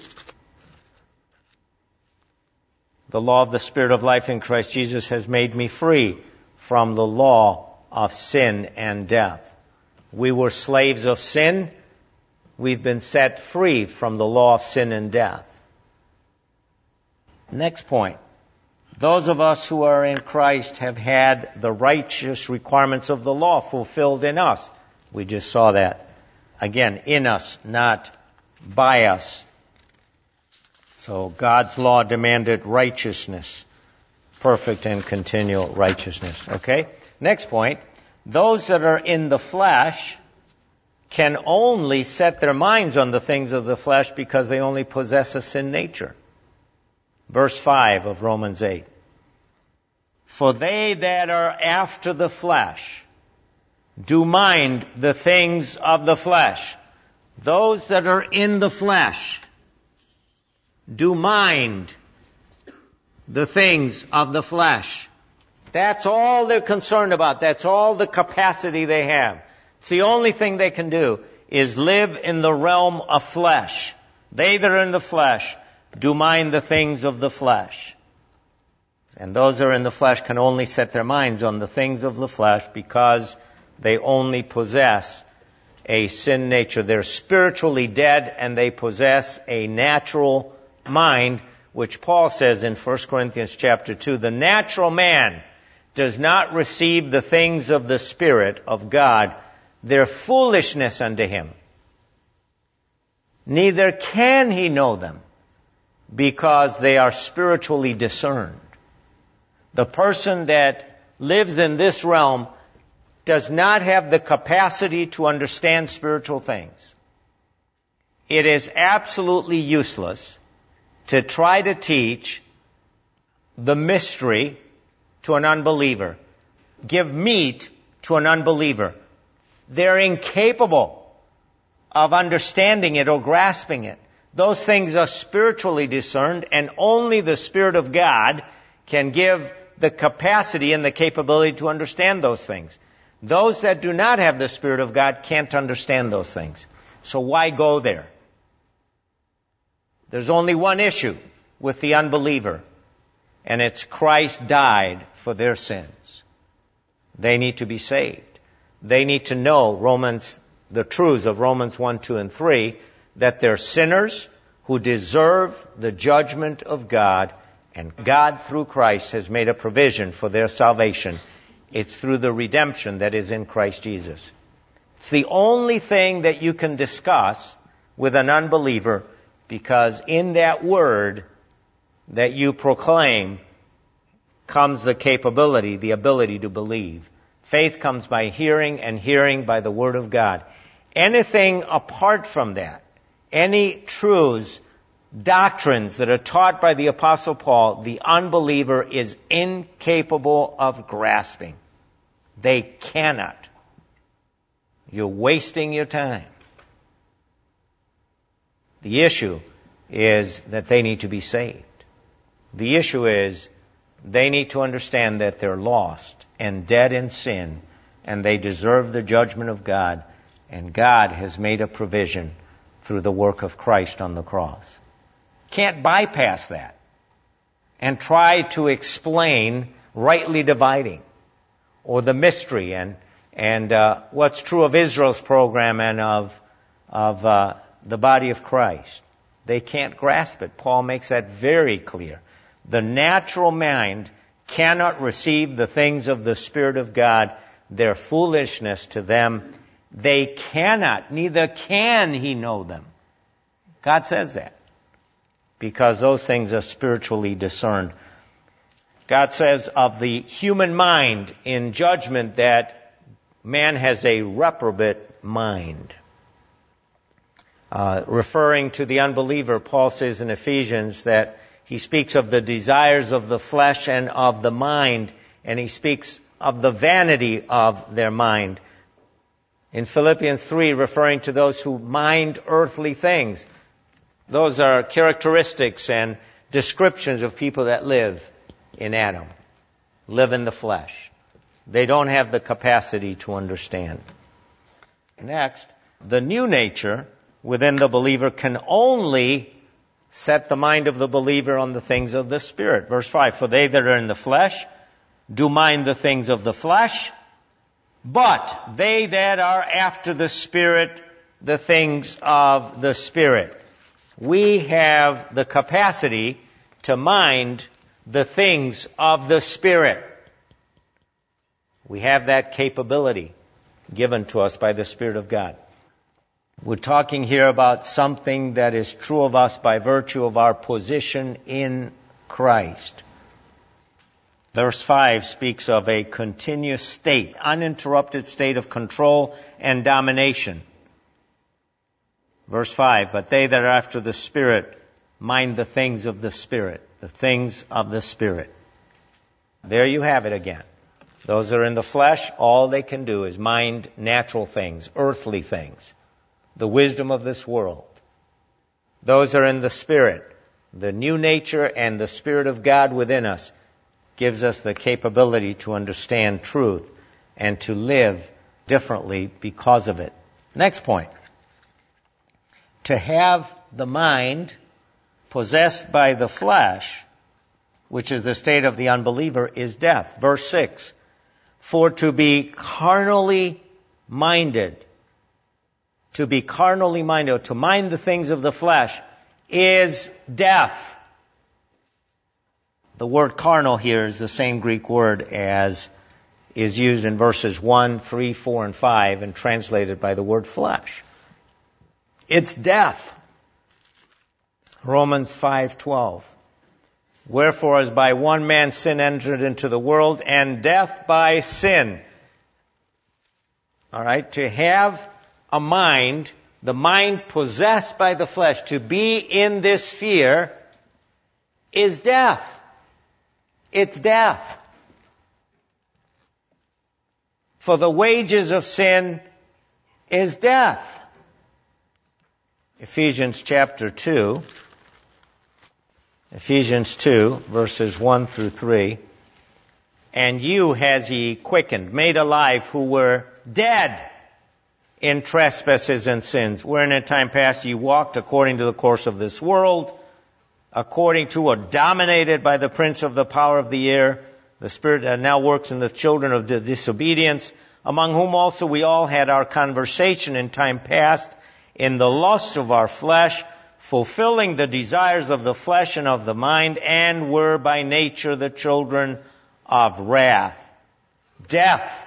The law of the Spirit of life in Christ Jesus has made me free from the law of sin and death. We were slaves of sin. We've been set free from the law of sin and death. Next point. Those of us who are in Christ have had the righteous requirements of the law fulfilled in us. We just saw that. Again, in us, not by us. So God's law demanded righteousness, perfect and continual righteousness. Okay? Next point. Those that are in the flesh can only set their minds on the things of the flesh because they only possess a sin nature. Verse five of Romans eight. For they that are after the flesh do mind the things of the flesh. Those that are in the flesh do mind the things of the flesh. That's all they're concerned about. That's all the capacity they have. It's the only thing they can do is live in the realm of flesh. They that are in the flesh do mind the things of the flesh. And those that are in the flesh can only set their minds on the things of the flesh because they only possess a sin nature. They're spiritually dead and they possess a natural mind, which Paul says in First Corinthians chapter two, the natural man does not receive the things of the Spirit of God, they're foolishness unto him. Neither can he know them, because they are spiritually discerned. The person that lives in this realm does not have the capacity to understand spiritual things. It is absolutely useless to try to teach the mystery to an unbeliever. Give meat to an unbeliever. They're incapable of understanding it or grasping it. Those things are spiritually discerned, and only the Spirit of God can give the capacity and the capability to understand those things. Those that do not have the Spirit of God can't understand those things. So why go there? There's only one issue with the unbeliever, and it's Christ died for their sins. They need to be saved. They need to know Romans, the truths of Romans one, two, and three, that they're sinners who deserve the judgment of God, and God, through Christ, has made a provision for their salvation. It's through the redemption that is in Christ Jesus. It's the only thing that you can discuss with an unbeliever, because in that word that you proclaim comes the capability, the ability to believe. Faith comes by hearing, and hearing by the Word of God. Anything apart from that, any truths, doctrines that are taught by the Apostle Paul, the unbeliever is incapable of grasping. They cannot. You're wasting your time. The issue is that they need to be saved. The issue is they need to understand that they're lost and dead in sin, and they deserve the judgment of God, and God has made a provision through the work of Christ on the cross. Can't bypass that and try to explain rightly dividing or the mystery and and uh, what's true of Israel's program and of of uh, the body of Christ. They can't grasp it. Paul makes that very clear. The natural mind cannot receive the things of the Spirit of God. They're foolishness to them. They cannot, neither can he know them. God says that, because those things are spiritually discerned. God says of the human mind in judgment that man has a reprobate mind. Uh, referring to the unbeliever, Paul says in Ephesians that he speaks of the desires of the flesh and of the mind, and he speaks of the vanity of their mind. In Philippians three, referring to those who mind earthly things. Those are characteristics and descriptions of people that live in Adam, live in the flesh. They don't have the capacity to understand. Next, the new nature within the believer can only set the mind of the believer on the things of the Spirit. Verse five, for they that are in the flesh do mind the things of the flesh, but they that are after the Spirit, the things of the Spirit. We have the capacity to mind the things of the Spirit. We have that capability given to us by the Spirit of God. We're talking here about something that is true of us by virtue of our position in Christ. Verse five speaks of a continuous state, uninterrupted state of control and domination. Verse five, but they that are after the Spirit mind the things of the Spirit, the things of the Spirit. There you have it again. Those that are in the flesh, all they can do is mind natural things, earthly things, the wisdom of this world. Those are in the Spirit. The new nature and the Spirit of God within us gives us the capability to understand truth and to live differently because of it. Next point. To have the mind possessed by the flesh, which is the state of the unbeliever, is death. Verse six. For to be carnally minded, to be carnally minded, or to mind the things of the flesh, is death. The word carnal here is the same Greek word as is used in verses one, three, four, and five and translated by the word flesh. It's death. Romans five twelve. Wherefore, as by one man sin entered into the world, and death by sin. All right, to have a mind, the mind possessed by the flesh, to be in this sphere is death. It's death. For the wages of sin is death. Ephesians chapter two. Ephesians two, verses one through three. And you has he quickened, made alive, who were dead in trespasses and sins, wherein in time past ye walked according to the course of this world, according to or dominated by the prince of the power of the air, the spirit that now works in the children of disobedience, among whom also we all had our conversation in time past, in the lusts of our flesh, fulfilling the desires of the flesh and of the mind, and were by nature the children of wrath. Death.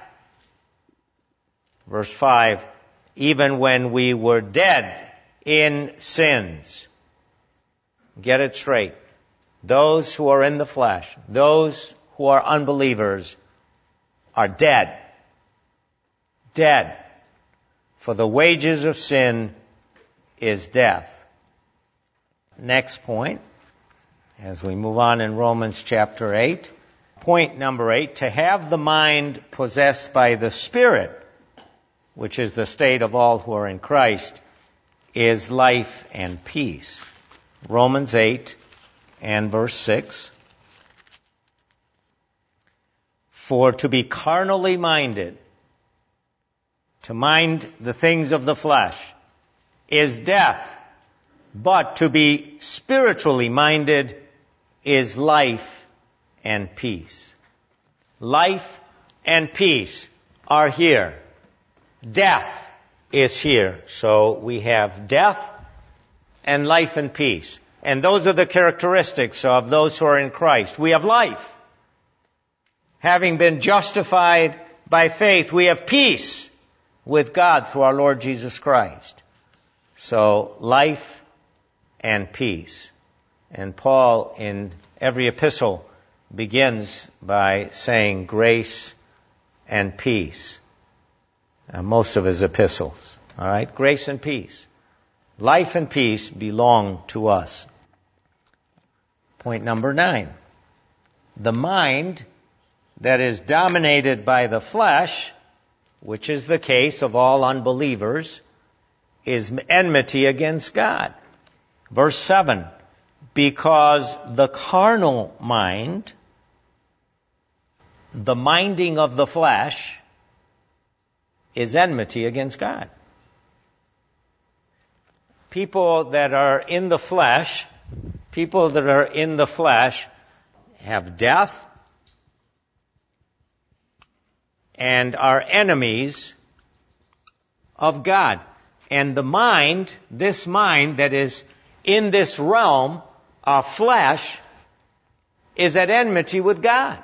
Verse five, even when we were dead in sins. Get it straight. Those who are in the flesh, those who are unbelievers, are dead. Dead. For the wages of sin is death. Next point, as we move on in Romans chapter eight. Point number eight, to have the mind possessed by the Spirit, which is the state of all who are in Christ, is life and peace. Romans eight and verse six. For to be carnally minded, to mind the things of the flesh, is death. But to be spiritually minded is life and peace. Life and peace are here. Death is here. So we have death and life and peace. And those are the characteristics of those who are in Christ. We have life. Having been justified by faith, we have peace with God through our Lord Jesus Christ. So life and peace. And Paul, in every epistle, begins by saying grace and peace. Uh, most of his epistles. All right? Grace and peace. Life and peace belong to us. Point number nine. The mind that is dominated by the flesh, which is the case of all unbelievers, is enmity against God. Verse seven, because the carnal mind, the minding of the flesh, is enmity against God. People that are in the flesh, people that are in the flesh have death and are enemies of God. And the mind, this mind that is in this realm of flesh, is at enmity with God.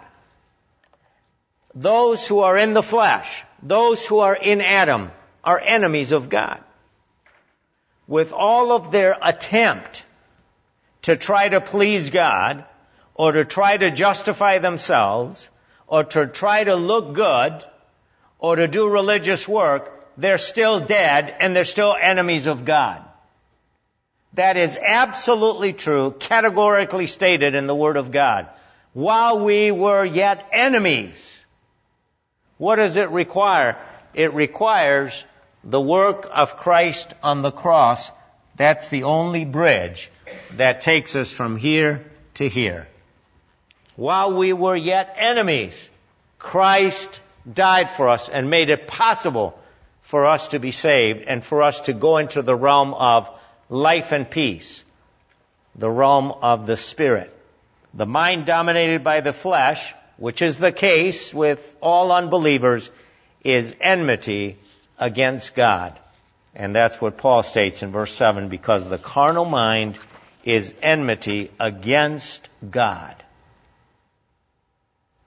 Those who are in the flesh, those who are in Adam, are enemies of God. With all of their attempt to try to please God, or to try to justify themselves, or to try to look good, or to do religious work, they're still dead and they're still enemies of God. That is absolutely true, categorically stated in the Word of God. While we were yet enemies, what does it require? It requires the work of Christ on the cross. That's the only bridge that takes us from here to here. While we were yet enemies, Christ died for us and made it possible for us to be saved and for us to go into the realm of life and peace, the realm of the Spirit. The mind dominated by the flesh, which is the case with all unbelievers, is enmity against God. And that's what Paul states in verse seven, because the carnal mind is enmity against God.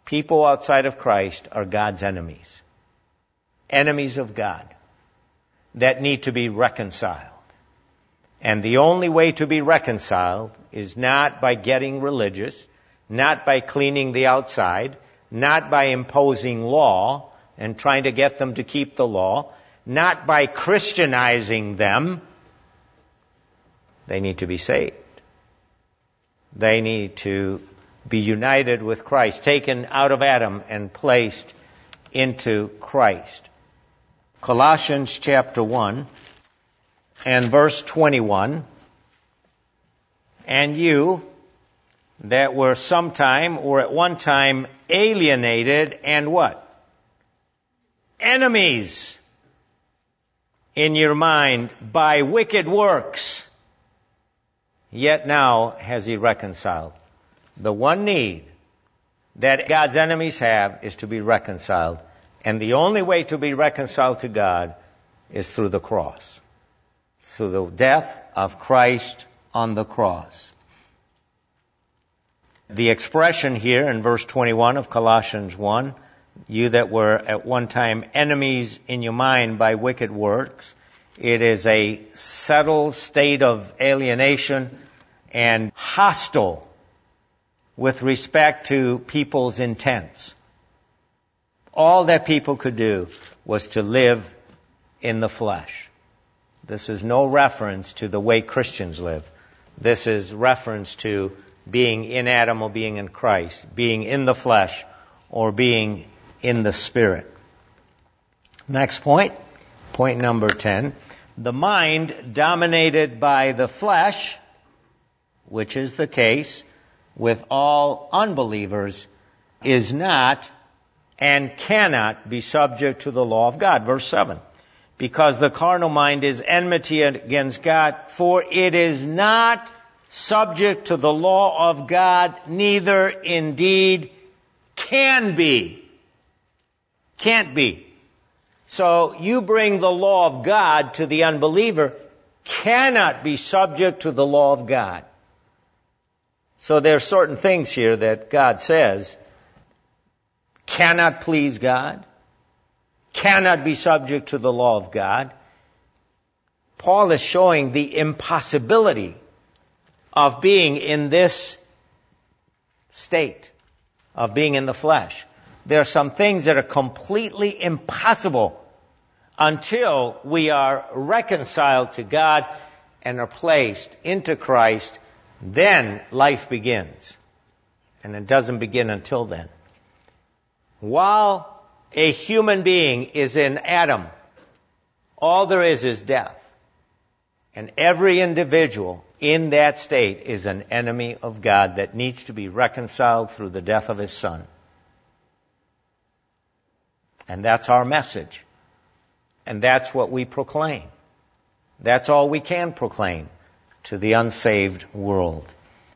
people outside of Christ are God's enemies. Enemies of God that need to be reconciled. And the only way to be reconciled is not by getting religious, not by cleaning the outside, not by imposing law and trying to get them to keep the law, not by Christianizing them. They need to be saved. They need to be united with Christ, taken out of Adam and placed into Christ. Colossians chapter one and verse twenty-one. And you that were sometime or at one time alienated and what? Enemies in your mind by wicked works. Yet now has he reconciled. The one need that God's enemies have is to be reconciled. And the only way to be reconciled to God is through the cross. Through the death of Christ on the cross. The expression here in verse twenty-one of Colossians one, you that were at one time enemies in your mind by wicked works, it is a settled state of alienation and hostile with respect to people's intents. All that people could do was to live in the flesh. This is no reference to the way Christians live. This is reference to being in Adam or being in Christ, being in the flesh or being in the Spirit. Next point, point number ten. The mind dominated by the flesh, which is the case with all unbelievers, is not and cannot be subject to the law of God. Verse seven. Because the carnal mind is enmity against God, for it is not subject to the law of God, neither indeed can be. Can't be. So you bring the law of God to the unbeliever, cannot be subject to the law of God. So there are certain things here that God says cannot please God, cannot be subject to the law of God. Paul is showing the impossibility of being in this state, of being in the flesh. There are some things that are completely impossible until we are reconciled to God and are placed into Christ. Then life begins. And it doesn't begin until then. While a human being is in Adam, all there is is death. And every individual in that state is an enemy of God that needs to be reconciled through the death of His Son. And that's our message. And that's what we proclaim. That's all we can proclaim to the unsaved world.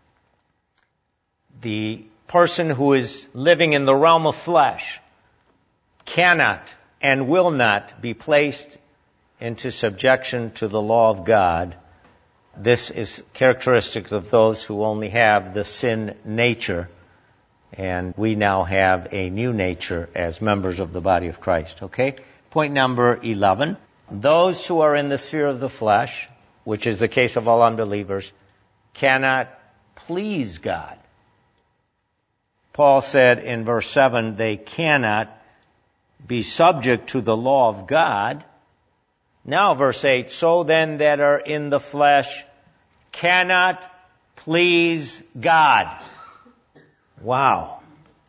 The person who is living in the realm of flesh cannot and will not be placed into subjection to the law of God. This is characteristic of those who only have the sin nature, and we now have a new nature as members of the body of Christ. Okay? Point number eleven. Those who are in the sphere of the flesh, which is the case of all unbelievers, cannot please God. Paul said in verse seven, they cannot be subject to the law of God. Now verse eight, so then that are in the flesh cannot please God. Wow.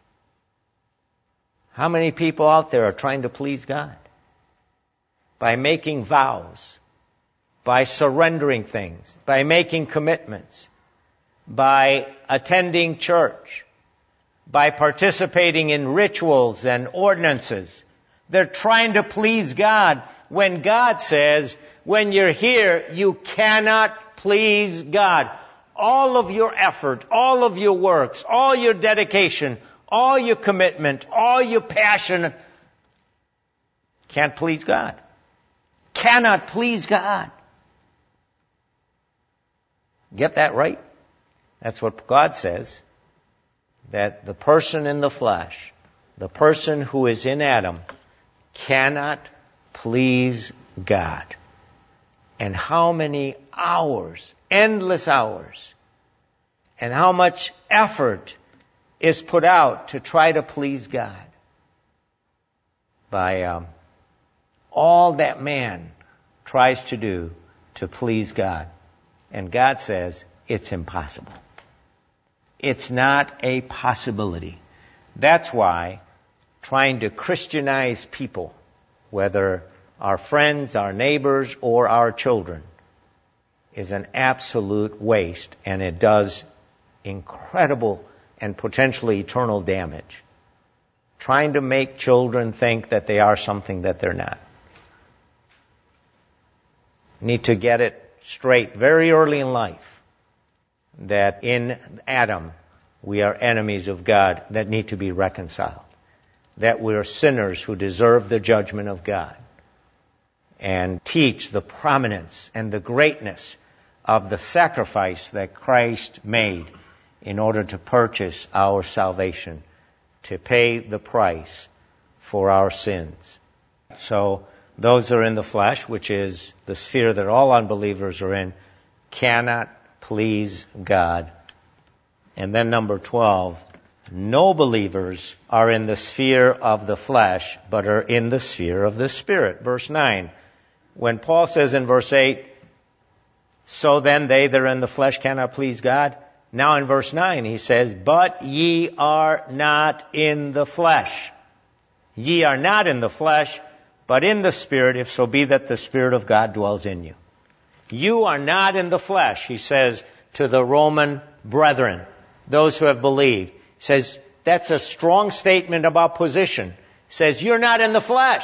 How many people out there are trying to please God? By making vows, by surrendering things, by making commitments, by attending church, by participating in rituals and ordinances. They're trying to please God when God says, when you're here, you cannot please God. All of your effort, all of your works, all your dedication, all your commitment, all your passion can't please God. Cannot please God. Get that right? That's what God says. That the person in the flesh the person who is in Adam cannot please God. And how many hours, endless hours, and how much effort is put out to try to please God by um, all that man tries to do to please God. And God says it's impossible. It's not a possibility. That's why trying to Christianize people, whether our friends, our neighbors, or our children, is an absolute waste, and it does incredible and potentially eternal damage. Trying to make children think that they are something that they're not. Need to get it straight very early in life that in Adam we are enemies of God that need to be reconciled. That we are sinners who deserve the judgment of God. And teach the prominence and the greatness of the sacrifice that Christ made in order to purchase our salvation, to pay the price for our sins. So those who are in the flesh, which is the sphere that all unbelievers are in, cannot please God. And then number twelve, no believers are in the sphere of the flesh, but are in the sphere of the Spirit. Verse nine, when Paul says in verse eight, so then they that are in the flesh cannot please God. Now in verse nine he says, but ye are not in the flesh. Ye are not in the flesh, but in the Spirit, if so be that the Spirit of God dwells in you. You are not in the flesh, he says to the Roman brethren, those who have believed. He says, that's a strong statement about position. He says, you're not in the flesh,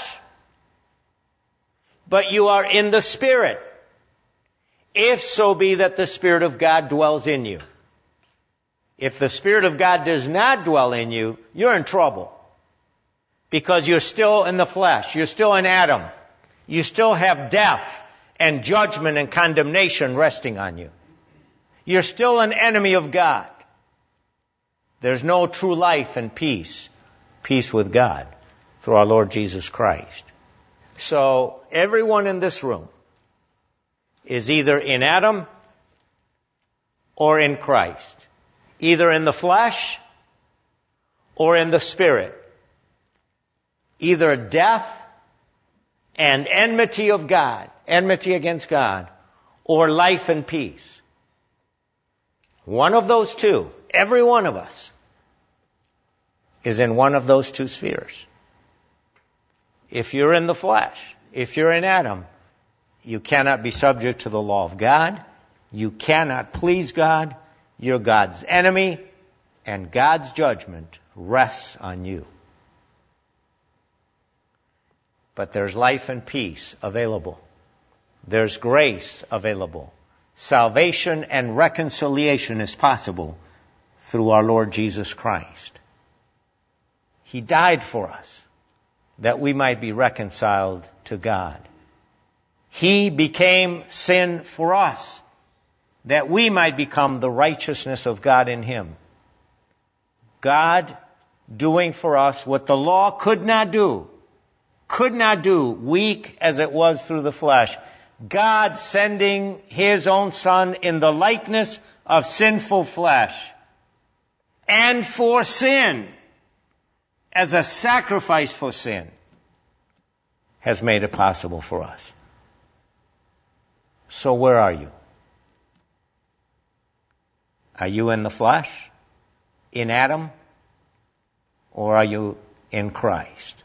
but you are in the Spirit, if so be that the Spirit of God dwells in you. If the Spirit of God does not dwell in you, you're in trouble. Because you're still in the flesh. You're still in Adam. You still have death and judgment and condemnation resting on you. You're still an enemy of God. There's no true life and peace, peace with God, through our Lord Jesus Christ. So everyone in this room is either in Adam or in Christ. Either in the flesh or in the Spirit. Either death and enmity of God, enmity against God, or life and peace. One of those two, every one of us, is in one of those two spheres. If you're in the flesh, if you're in Adam, you cannot be subject to the law of God. You cannot please God. You're God's enemy, and God's judgment rests on you. But there's life and peace available. There's grace available. Salvation and reconciliation is possible through our Lord Jesus Christ. He died for us that we might be reconciled to God. He became sin for us that we might become the righteousness of God in Him. God doing for us what the law could not do, could not do, weak as it was through the flesh. God sending His own Son in the likeness of sinful flesh and for sin, as a sacrifice for sin, has made it possible for us. So where are you? Are you in the flesh, in Adam, or are you in Christ?